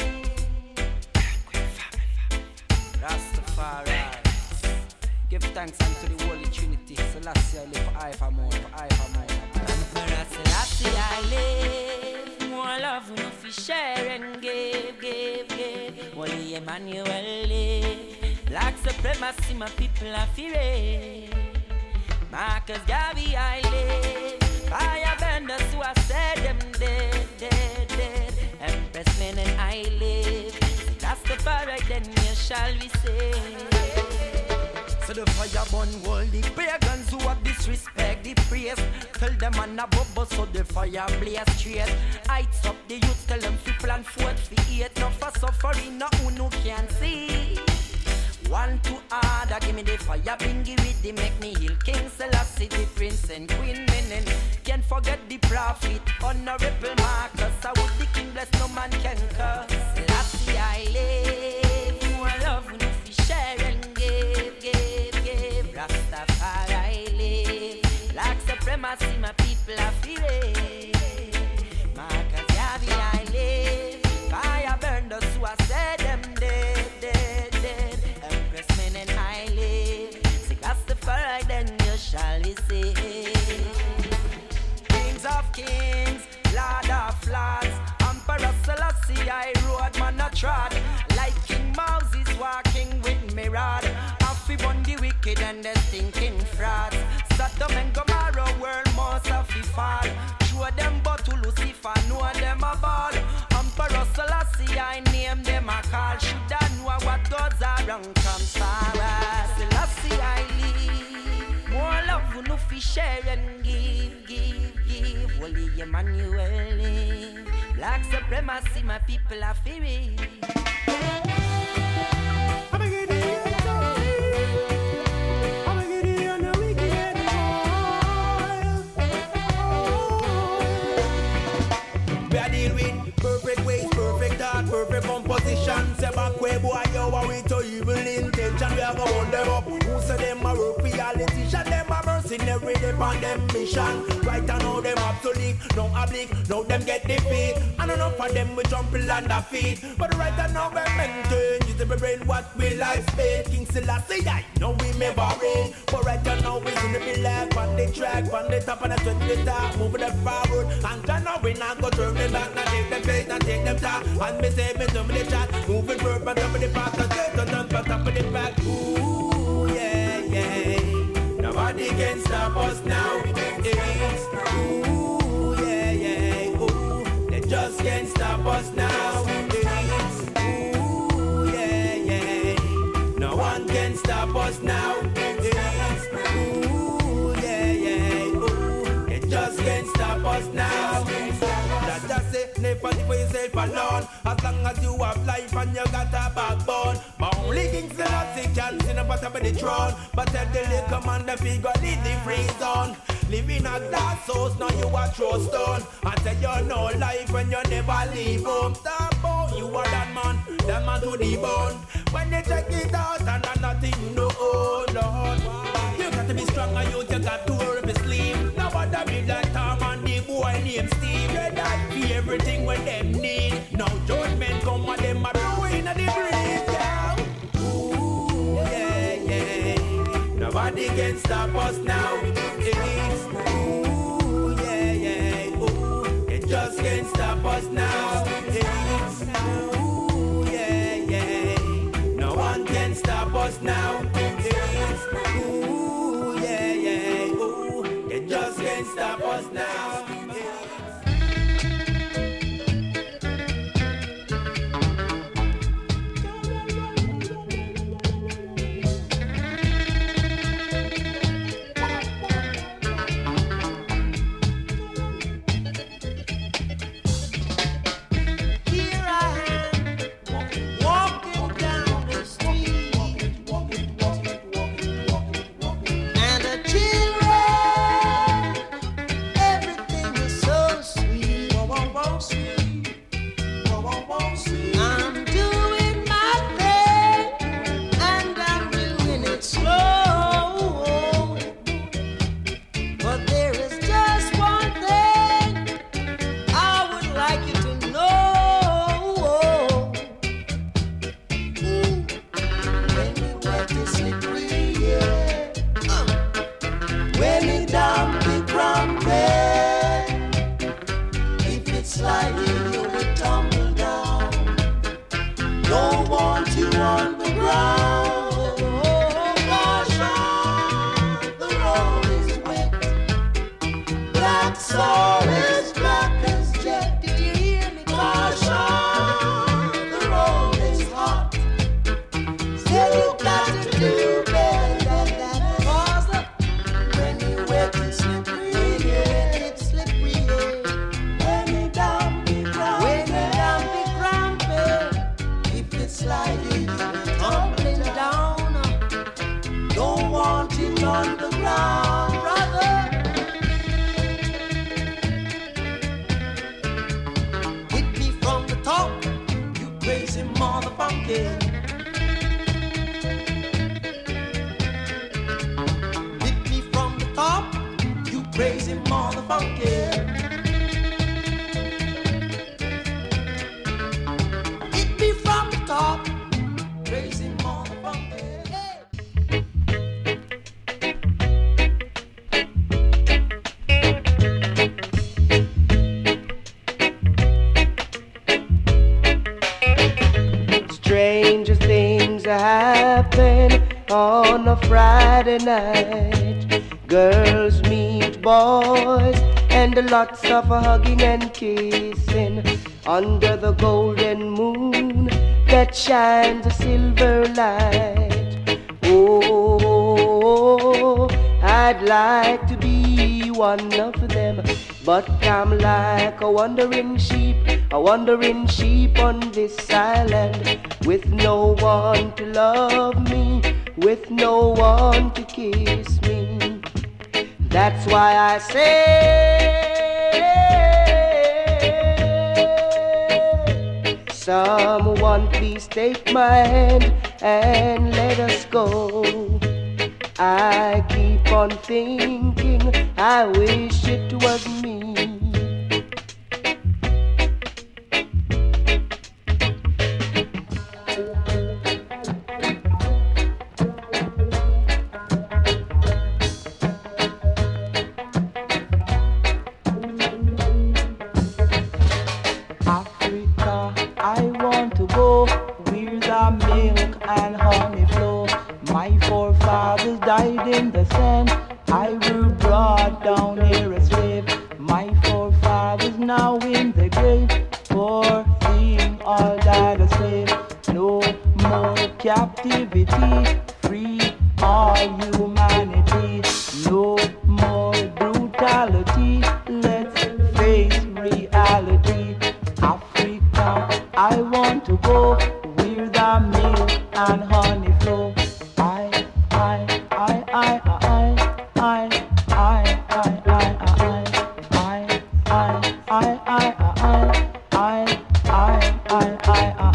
Rastafari. Give thanks unto the Holy Trinity. Selassie I live for I for more, for I for more. Emperor Selassie I live. More love we no fi share and give, give, give. Holy Emmanuel live. Black supremacy my people are fearing. Marcus Garvey I live. Firebenders who I said them dead, dead, dead. Empress men and I live. That's the far right then you shall be saved. So the fire burn all the pagans who have disrespect the praise. Tell them on a bubble so the fire blaze straight. Heights up the youth, tell them to plan forth for eight. No for suffering, no who no can see. One to order, give me the fire, bring it with the make me heal. King Selassie, the prince and queen menen. Can't forget the prophet, honorable Marcus. I would the king bless, no man can curse. Selassie I live, more love we no fi share and give, give, give. Rastafari I live, black supremacy my people are feeling. Marcus Garvey I live, fire burn those who I said them dead, dead, dead. Empress men and I live, say Rastafari then you shall be saved. Kings of kings, Lord of lords, Emperor Selassie I rode man a trod. Like King Moses walking with me rod. Happy burn the wicked and the stinking frauds. Sodom and Gomorrah world must have to fall. Show them but to Lucifer know them a ball. Emperor Selassie I name them a call. Should I know what goes on wrong from Sarah. Selassie I live. More love we no fi share and give, give, give. Holy Emmanuel live. Black supremacy, my people are fearing. We are deal with perfect ways, perfect art, perfect composition. Say back way, boy, yo, are we to evil intention? We are gonna hold them up. Who say them a work reality? Shot them a mercenary, they on them mission. Right now them obsolete, no oblique, now them get defeat. And enough of them we trample on their feet. But right now we're maintain, use every brain what we life spade. King Selassie, I know we may vary. But right now we in the black, on the track, on the top and the twenty top, moving them forward. And now we not go turn them back, not take them face, not take them top. And me say me to me the chat, moving forward on top of the path, and get on top of the back. Ooh, yeah, yeah. Nobody can stop us now. It's, ooh, yeah, yeah. Ooh, they just can't stop us now. It's, ooh, yeah, yeah. No one can stop us now. It's, ooh, yeah, yeah. Ooh, they just can't stop us now. That just say, never live for yourself alone. As long as you have life and you got a backbone. But only King Selassie can sit on bottom of the throne. But tell the little commander figure leave the free zone. Living a glass house, now you a throw stone. And say you know life when you never leave home. Stop out, you are that man, that man to the bone. When they check it out and I'm nothing no oh Lord. You got to be strong and you just got to worry if you sleep. Now what I be like Tom and the boy named Steve. You that be everything when them need. Now judgment come and them a ruin of the breeze, yeah. Ooh, yeah, yeah. Nobody can stop us now. It's, ooh, yeah, yeah. Ooh, they just can't stop us now. It's, ooh, yeah, yeah. No one can stop us now. It's, ooh, yeah, yeah. Ooh, they just can't stop us now. On a Friday night, girls meet boys and lots of hugging and kissing under the golden moon. that shines a silver light. Oh, I'd like to be one of them, but I'm like a wandering sheep, a wandering sheep on this island, with no one to love me, with no one to kiss me. That's why I say, someone please take my hand and let us go. I keep on thinking, I wish it was me. Africa, I want to go where the milk and honey flow. My forefathers died in the sand, I was brought down here a slave. My forefathers now in the grave, poor thing, all died a slave. No more captivity, free all humanity. No more brutality, let's face reality. Africa, I want to go where the milk and honey flow. I, I, I, I, I, I, I, I, I, I, I, I, I, I, I, I,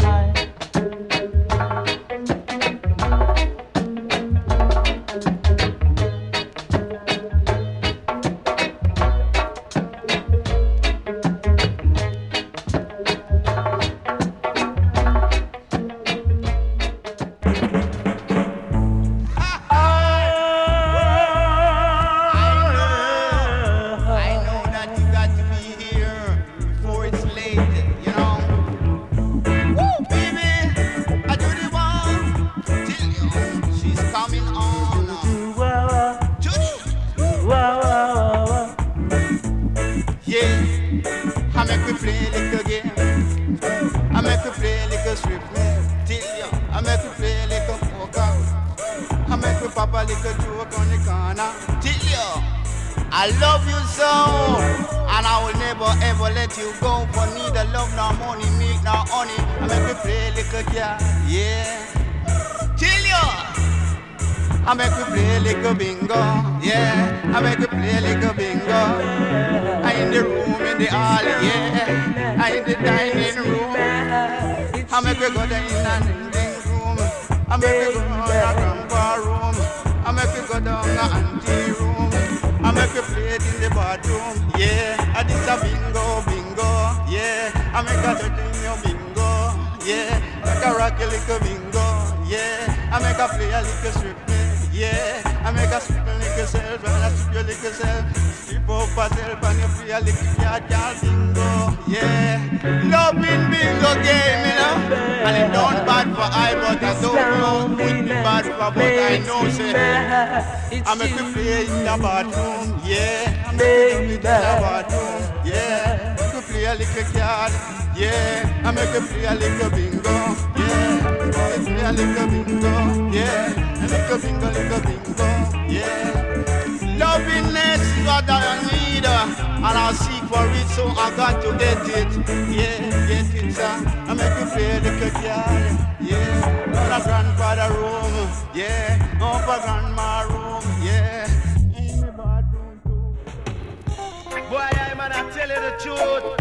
Papa little joke on the corner. Tell you, I love you so, and I will never ever let you go. For neither love nor money, milk nor honey. I make you play little girl, yeah. Tell you, I make you play little bingo, yeah. I make you play little bingo. I in the room in the hall, yeah. I in the dining room. I make you go there in the living room. I make you go to the grandpa room. I make you go down the auntie room. I make you play it in the bathroom. Yeah, I did a bingo, bingo. Yeah, I make a dirty in your bingo. Yeah, make a rock a little bingo. Yeah, I make a play a little strip. Yeah, I make a strip a little self and I strip your little self. Strip up yourself and you play a little yard yard bingo. Yeah, loving bingo game, you know. And it don't bad for I, but I don't know with me bad for, but I know say I make you play in the bathroom. Yeah, I make you play in the bathroom. Yeah, I make you play a little card. Yeah, I make you play a little bingo. Yeah, I make you play a little bingo. Yeah. Little bingo, little bingo, yeah. Lovingness is what I need, uh, and I seek for it, so I got to get it. Yeah, get it, sir. I make you play the cookyard, yeah. On a grandfather room, yeah. On a grandma room, yeah. In the bathroom too. Boy, I man, I tell you the truth.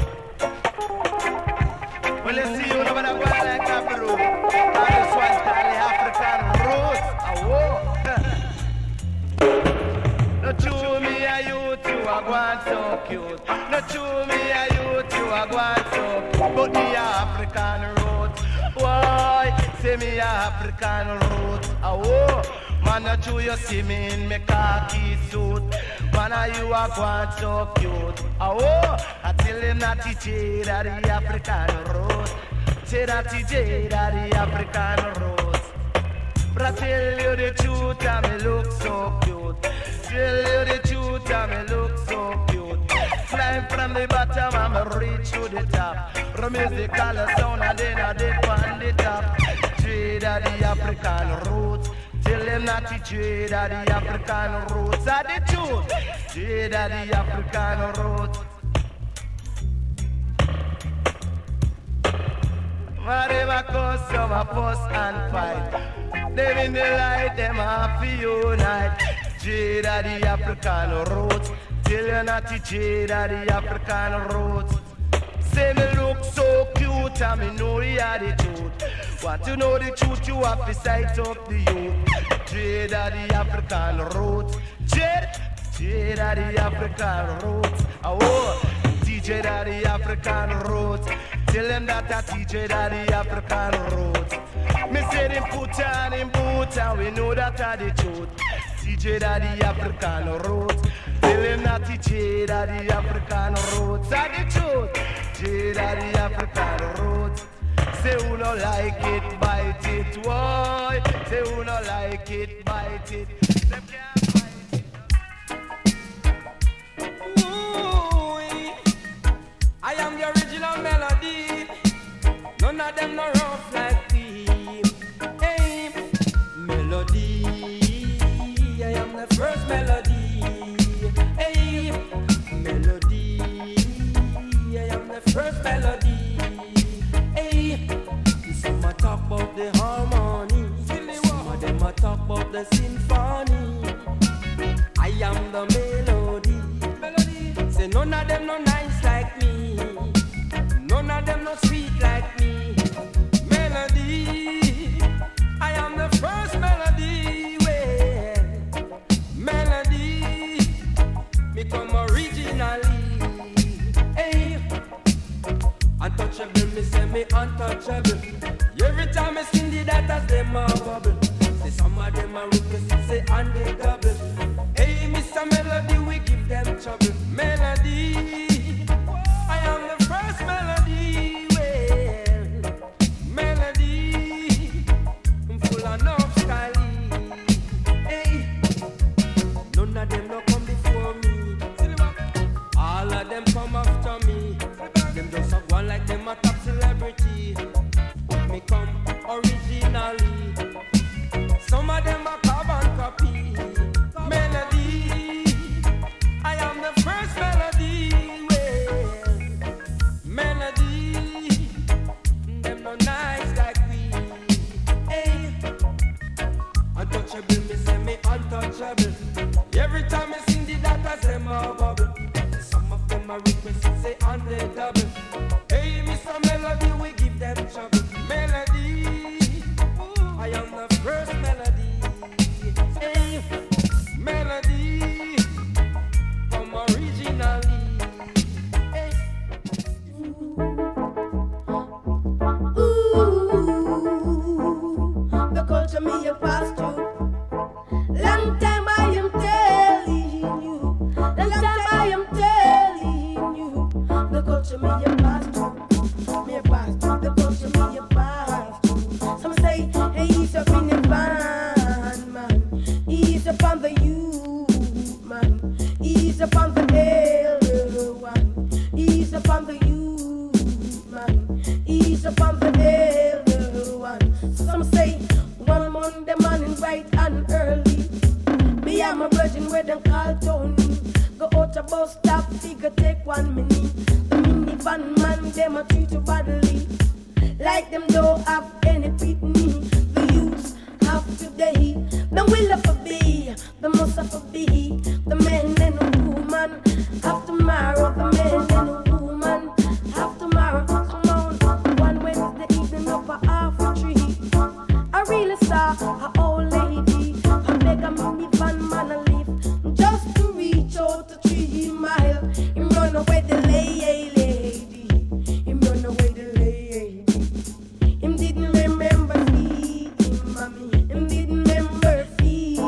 Well, let's see you over the boy like Capital. I just want to tell the African roots. No chew me a youth, you a going so cute. No chew me a youth, you a going so cute. But me a African roots. Why? Say me a African roots. Oh, man, no chew you see me in me khaki suit. Man, you a going so cute. Oh, I tell him that T J that the African roots. Say that T J that the African roots. But I tell you the truth, and me look so cute. Tell you the truth, and me look so cute. Flying from the bottom, I'm reach to the top. From musical sound, and then I did on the top. of the African roots. Tell them not to trade of the African roots. Are the truth? Trade of the African roots. Whatever cause some a fuss and fight, them in the light, them have to unite. Trade of the African roots. Tell you not to trade of the African roots. Say me look so cute and me know you are the truth. Want to know the truth, you have to sight up the youth. Trade of the African roots. Trade, trade of the African roots. Oh, teach it of the African roots. Tell them that I teach it of the African roots. Me say them put on him boots and we know that are the truth. Teach it of the African roots. Tell them that teach it of the African roots. Are the truth. Teach it of the African roots. Say who no like it, bite it, boy. Say who no like it, bite it. Them can't bite it. Ooh, I am the original melody. None of them no rough like me. Hey, melody. I am the first melody. Hey, melody. I am the first melody. Hey, some a talk about the harmony. Some of them a talk about the symphony. I am the melody. Melody. Say none of them no nice like me. None of them no sweet like me. Melody. I am the first melody. Well, melody. Me come originally. Hey, untouchable. Me say me untouchable. Every time I sing the datas, them a bubble. Say some of them a request, say undiggable. Hey, Mister Melody, we give them trouble. Melody, I am the first melody. Well, melody, I'm full of enough style. Hey, none of them no come before me. All of them come after me. Them just have one like them a top celebrity. Me come originally. Some of them a carbon copy. Melody, I am the first melody. Well, melody, them no nice like we. Hey, untouchable, me say me untouchable. Every time I sing the datas, them a bubble. Some of them a request, say on the double. Hey, Mister Melody, we give them trouble. Melody, I am the first melody. Hey, melody, come originally. Hey. Ooh, the culture me a pass through. Long time I am telling you. Long time I am telling you. The culture me a pass through. Me a pass through. The culture me a pass through. Some say, hey, he's up in the van, man. He's up on the youth, man. He's up on the elder one. He's up on the youth, man. He's up on the elder one. Some say, one Monday morning bright and early. Me and my virgin where them call Tony. Go out a bus stop, figure take one minute. The minivan man, them a treat you badly. Like them don't have any pity. The youths have today. The will have to be, the must have to be. The men and the woman have tomorrow. The men and the woman have tomorrow. Come on, one Wednesday evening up a half a tree. I really saw a old lady. I beg a minivan man a lift just to reach out to three mile. Him run away the lady. Him run away the lady. Him didn't remember feeding mommy. Him didn't remember feeding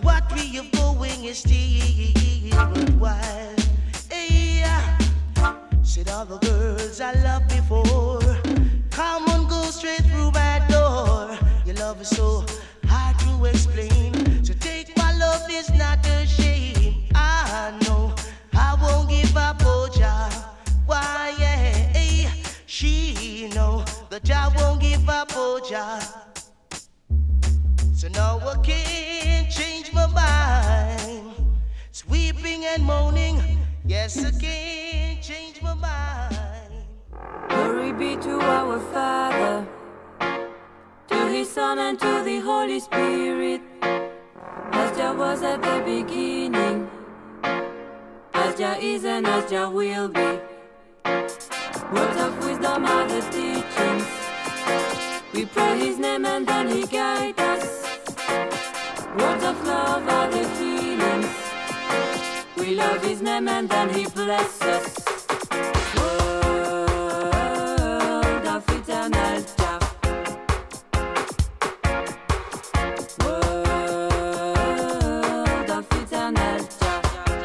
what we are going is still worthwhile. Hey, said all the girls I loved before, come on, go straight through my door. Your love is so hard to explain, so take my love, is not a shame. I know I won't give up, oh Jah. Why, yeah, she know that I won't give up, oh Jah. So now I can't change my mind, sweeping and moaning. Yes, I can't change my mind. Glory be to our Father, to His Son and to the Holy Spirit, as there was at the beginning, as there is and as there will be. Words of wisdom are the teachings. We pray His name and then He guides us. Words of love are the healings. We love His name and then He blesses us. World of eternal Jah. World of eternal Jah.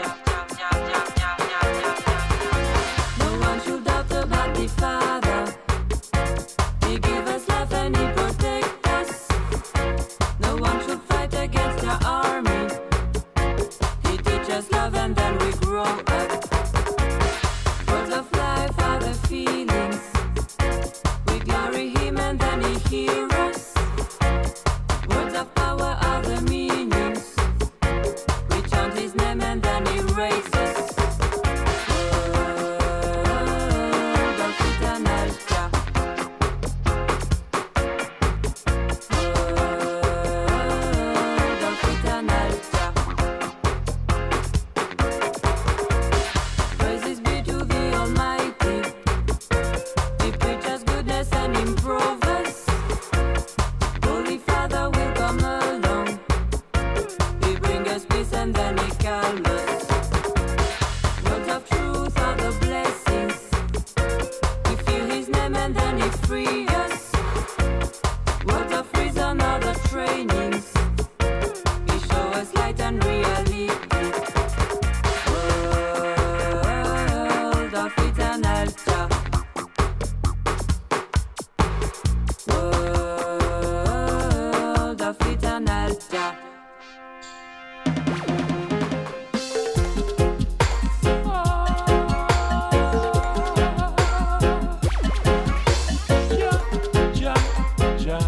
No one should doubt about the Father. He give us life and He protect us. No one should fight against the army. He teach us love and then we grow up. Words of life are the feelings. We glory Him and then He hears us. Words of power are the meanings. We chant His name and then He raises us. World of eternal Jah. World of eternal Jah. Praises be to the Almighty. He preaches goodness and improves us. Holy Father will come along. He brings us peace and then He calms us. Words of truth are the blessings. We feel His name and then He frees us. Words of reason are the trainings. He shows us light and reality. World of eternal Jah. World of eternal Jah. Jah, Jah,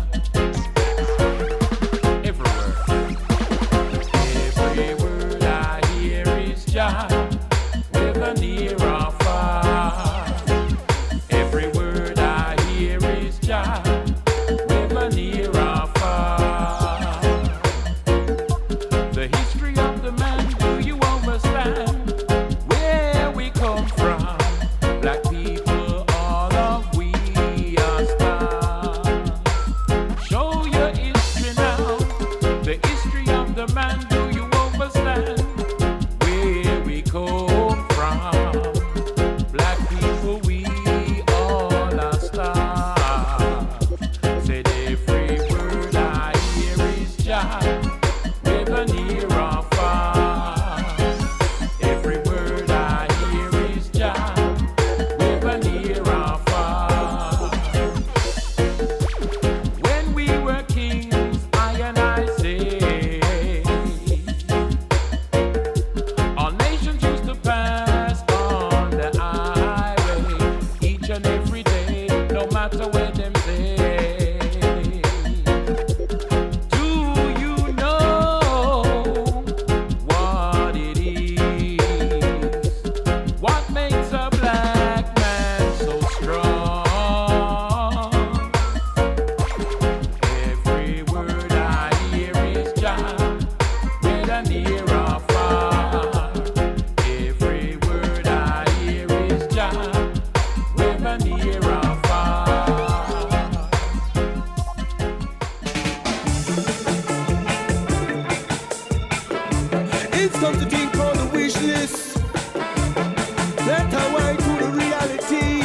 everywhere. Every word I hear is Jah, whether near or far. Every word I hear is Jah, whether near or far. The history of the man, do you understand where we come from? Black people, all of we are stars. Show your history now, the history of the man, do you understand where we come from? Black people, we all are stars. Said every word I hear is Jah, whether near or far. Every word I hear is Jah, whether near or far. When we were kings, I and I say, all nations used to pass on the highway, each and every day, no matter where them say. Do you know what it is? What makes a black man so strong? Every word I hear is Jah, whether near or far. Every word I hear is Jah, whether near or far. It's come to think on the wish list. Let her wine to the reality.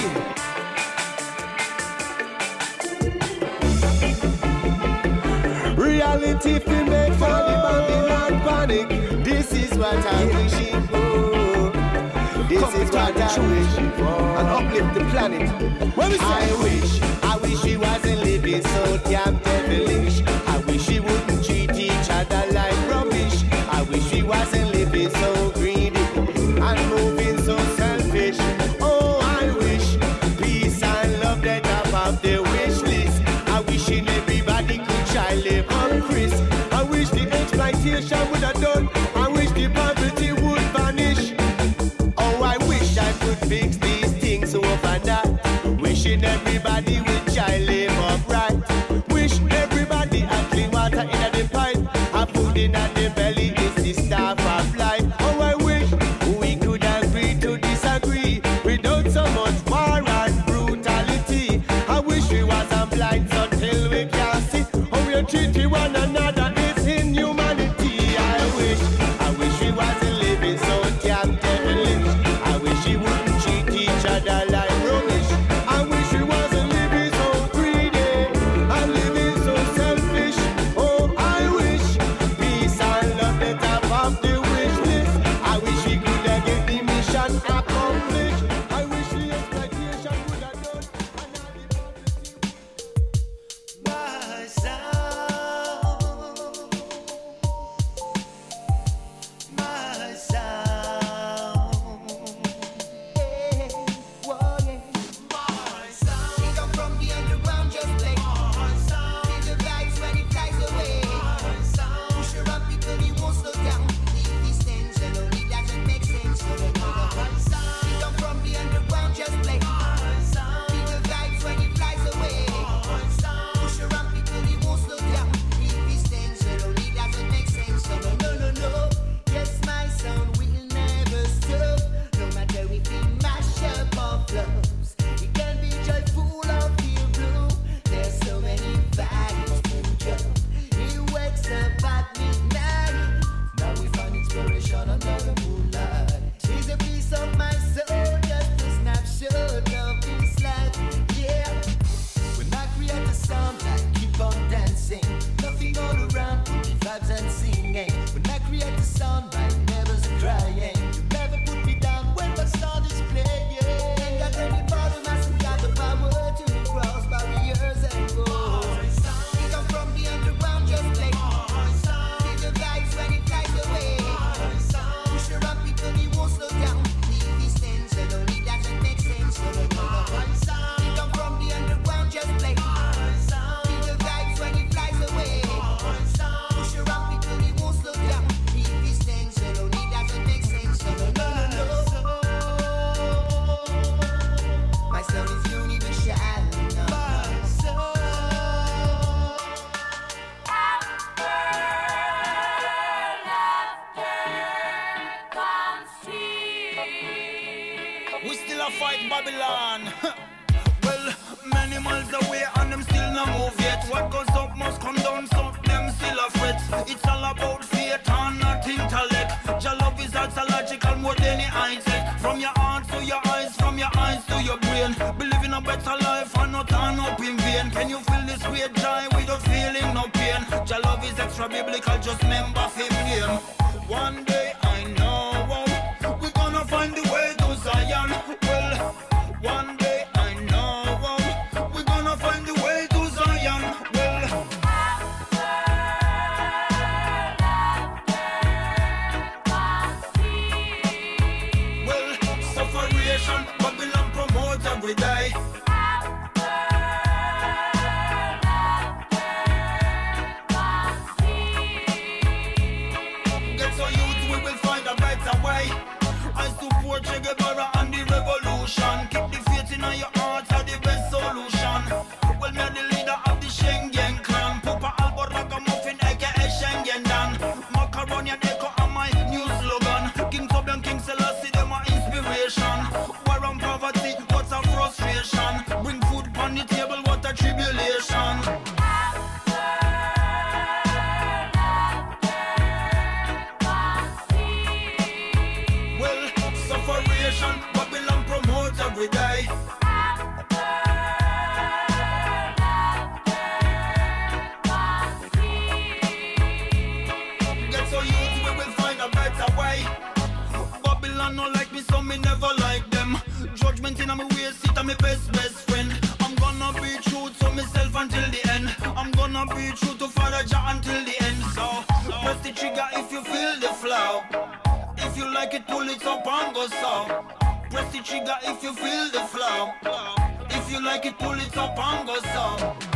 Reality fi make for the Babylon pan panic. This is what I'm wishing for. This Come is what I'm wishing for. and uplift the planet. What we say? I wish, I wish we wasn't living so damn devilish. I wish we wouldn't treat each other like rubbish. I wish we wasn't living so greedy and moving so selfish. Oh, I wish peace and love that top of the wish list. I wishing everybody could try live on Chris. I wish the exploitation would have done. I wish the poverty would vanish. Oh, I wish I could fix these things over that. Wishing everybody would try live upright. Wish everybody had clean water in the pipe. A food in the belly is the staff of life. Oh, I wish we could agree to disagree without so much war and brutality. I wish we wasn't blind so till we can see how we treat one another. It's inhumanity. I wish, I wish we wasn't living so damn devilish. I wish we wouldn't treat each other like rubbish. I wish we wasn't living so greedy and living so selfish. Oh, I wish peace and love the top of the wish list. I wish we could have get the mission accomplished. I wish the exploitation would have done. My sound, my sound, hey, whoa, yeah. My sound, she come from the underground just like my sound. Feel the vibes when it flies away. My sound, push her up because he won't slow down. Leave these things alone, it doesn't make sense. So no, no, no. My sound, she come from the underground just like my sound. Feel the vibes when it flies away. My sound, push her up because he won't slow down. Leave these things alone, it doesn't make sense. So no, no, no, no. Yes, my sound will never stop. No matter if we mash up our flows, it can be joyful or feel blue. There's so many vibes to jump. He wakes up at midnight. Now we find inspiration under the moonlight. He's a piece of my soul, just a snapshot of this life. Yeah. When I create a sound, I keep on dancing. Nothing all around, put the vibes and singing. When I create a sound, my neighbors are crying. You never put me down when the sound is playing. Ain't got any bottom, I still got the power to cross barriers and go. We come from the underground just like feel the vibes when it flies away. Push her up because he won't slow down. Leave these things alone, it doesn't make sense. So no, no, no. We come from the underground just like feel the vibes when it flies away. Push her up because he won't slow down. Leave these things alone, it doesn't make sense. So no, no, no, no. My sound is universal. My sound. We still a fight Babylon. Well, many miles away and them still not move yet. What goes up must come down, so them still a fret. It's all about faith and not intellect. Your love is logical more than any high-tech. From your heart to your eyes, from your eyes to your brain. Believe in a better life and not turn up in vain. Can you feel this great joy without feeling no pain? Your love is extra biblical, just remember fifteen. One day I know we're gonna find the way to Zion. Well, one day I know we're gonna find the way to Zion. Well, well, sufferation, Babylon promote every day. Get so youth, we will find a better way. I support Che Guevara and the revolution. Keep the faith in your heart, are the best solution. Well, me the leader of the Schengen clan. Papa Albert Ragamuffin, aka Schengen Dan. Macaroni and Echo are my new slogan. King Tobian, King Selassie, them are inspiration. War on poverty, what's a frustration? Bring food on the table, what a tribulation. Well, sufferation, never like them. Judgment in my waist, it am my best, best friend. I'm gonna be true to myself until the end. I'm gonna be true to Father Jah until the end. So, press the trigger if you feel the flow. If you like it, pull it up and go so. Press the trigger if you feel the flow. If you like it, pull it up and go so.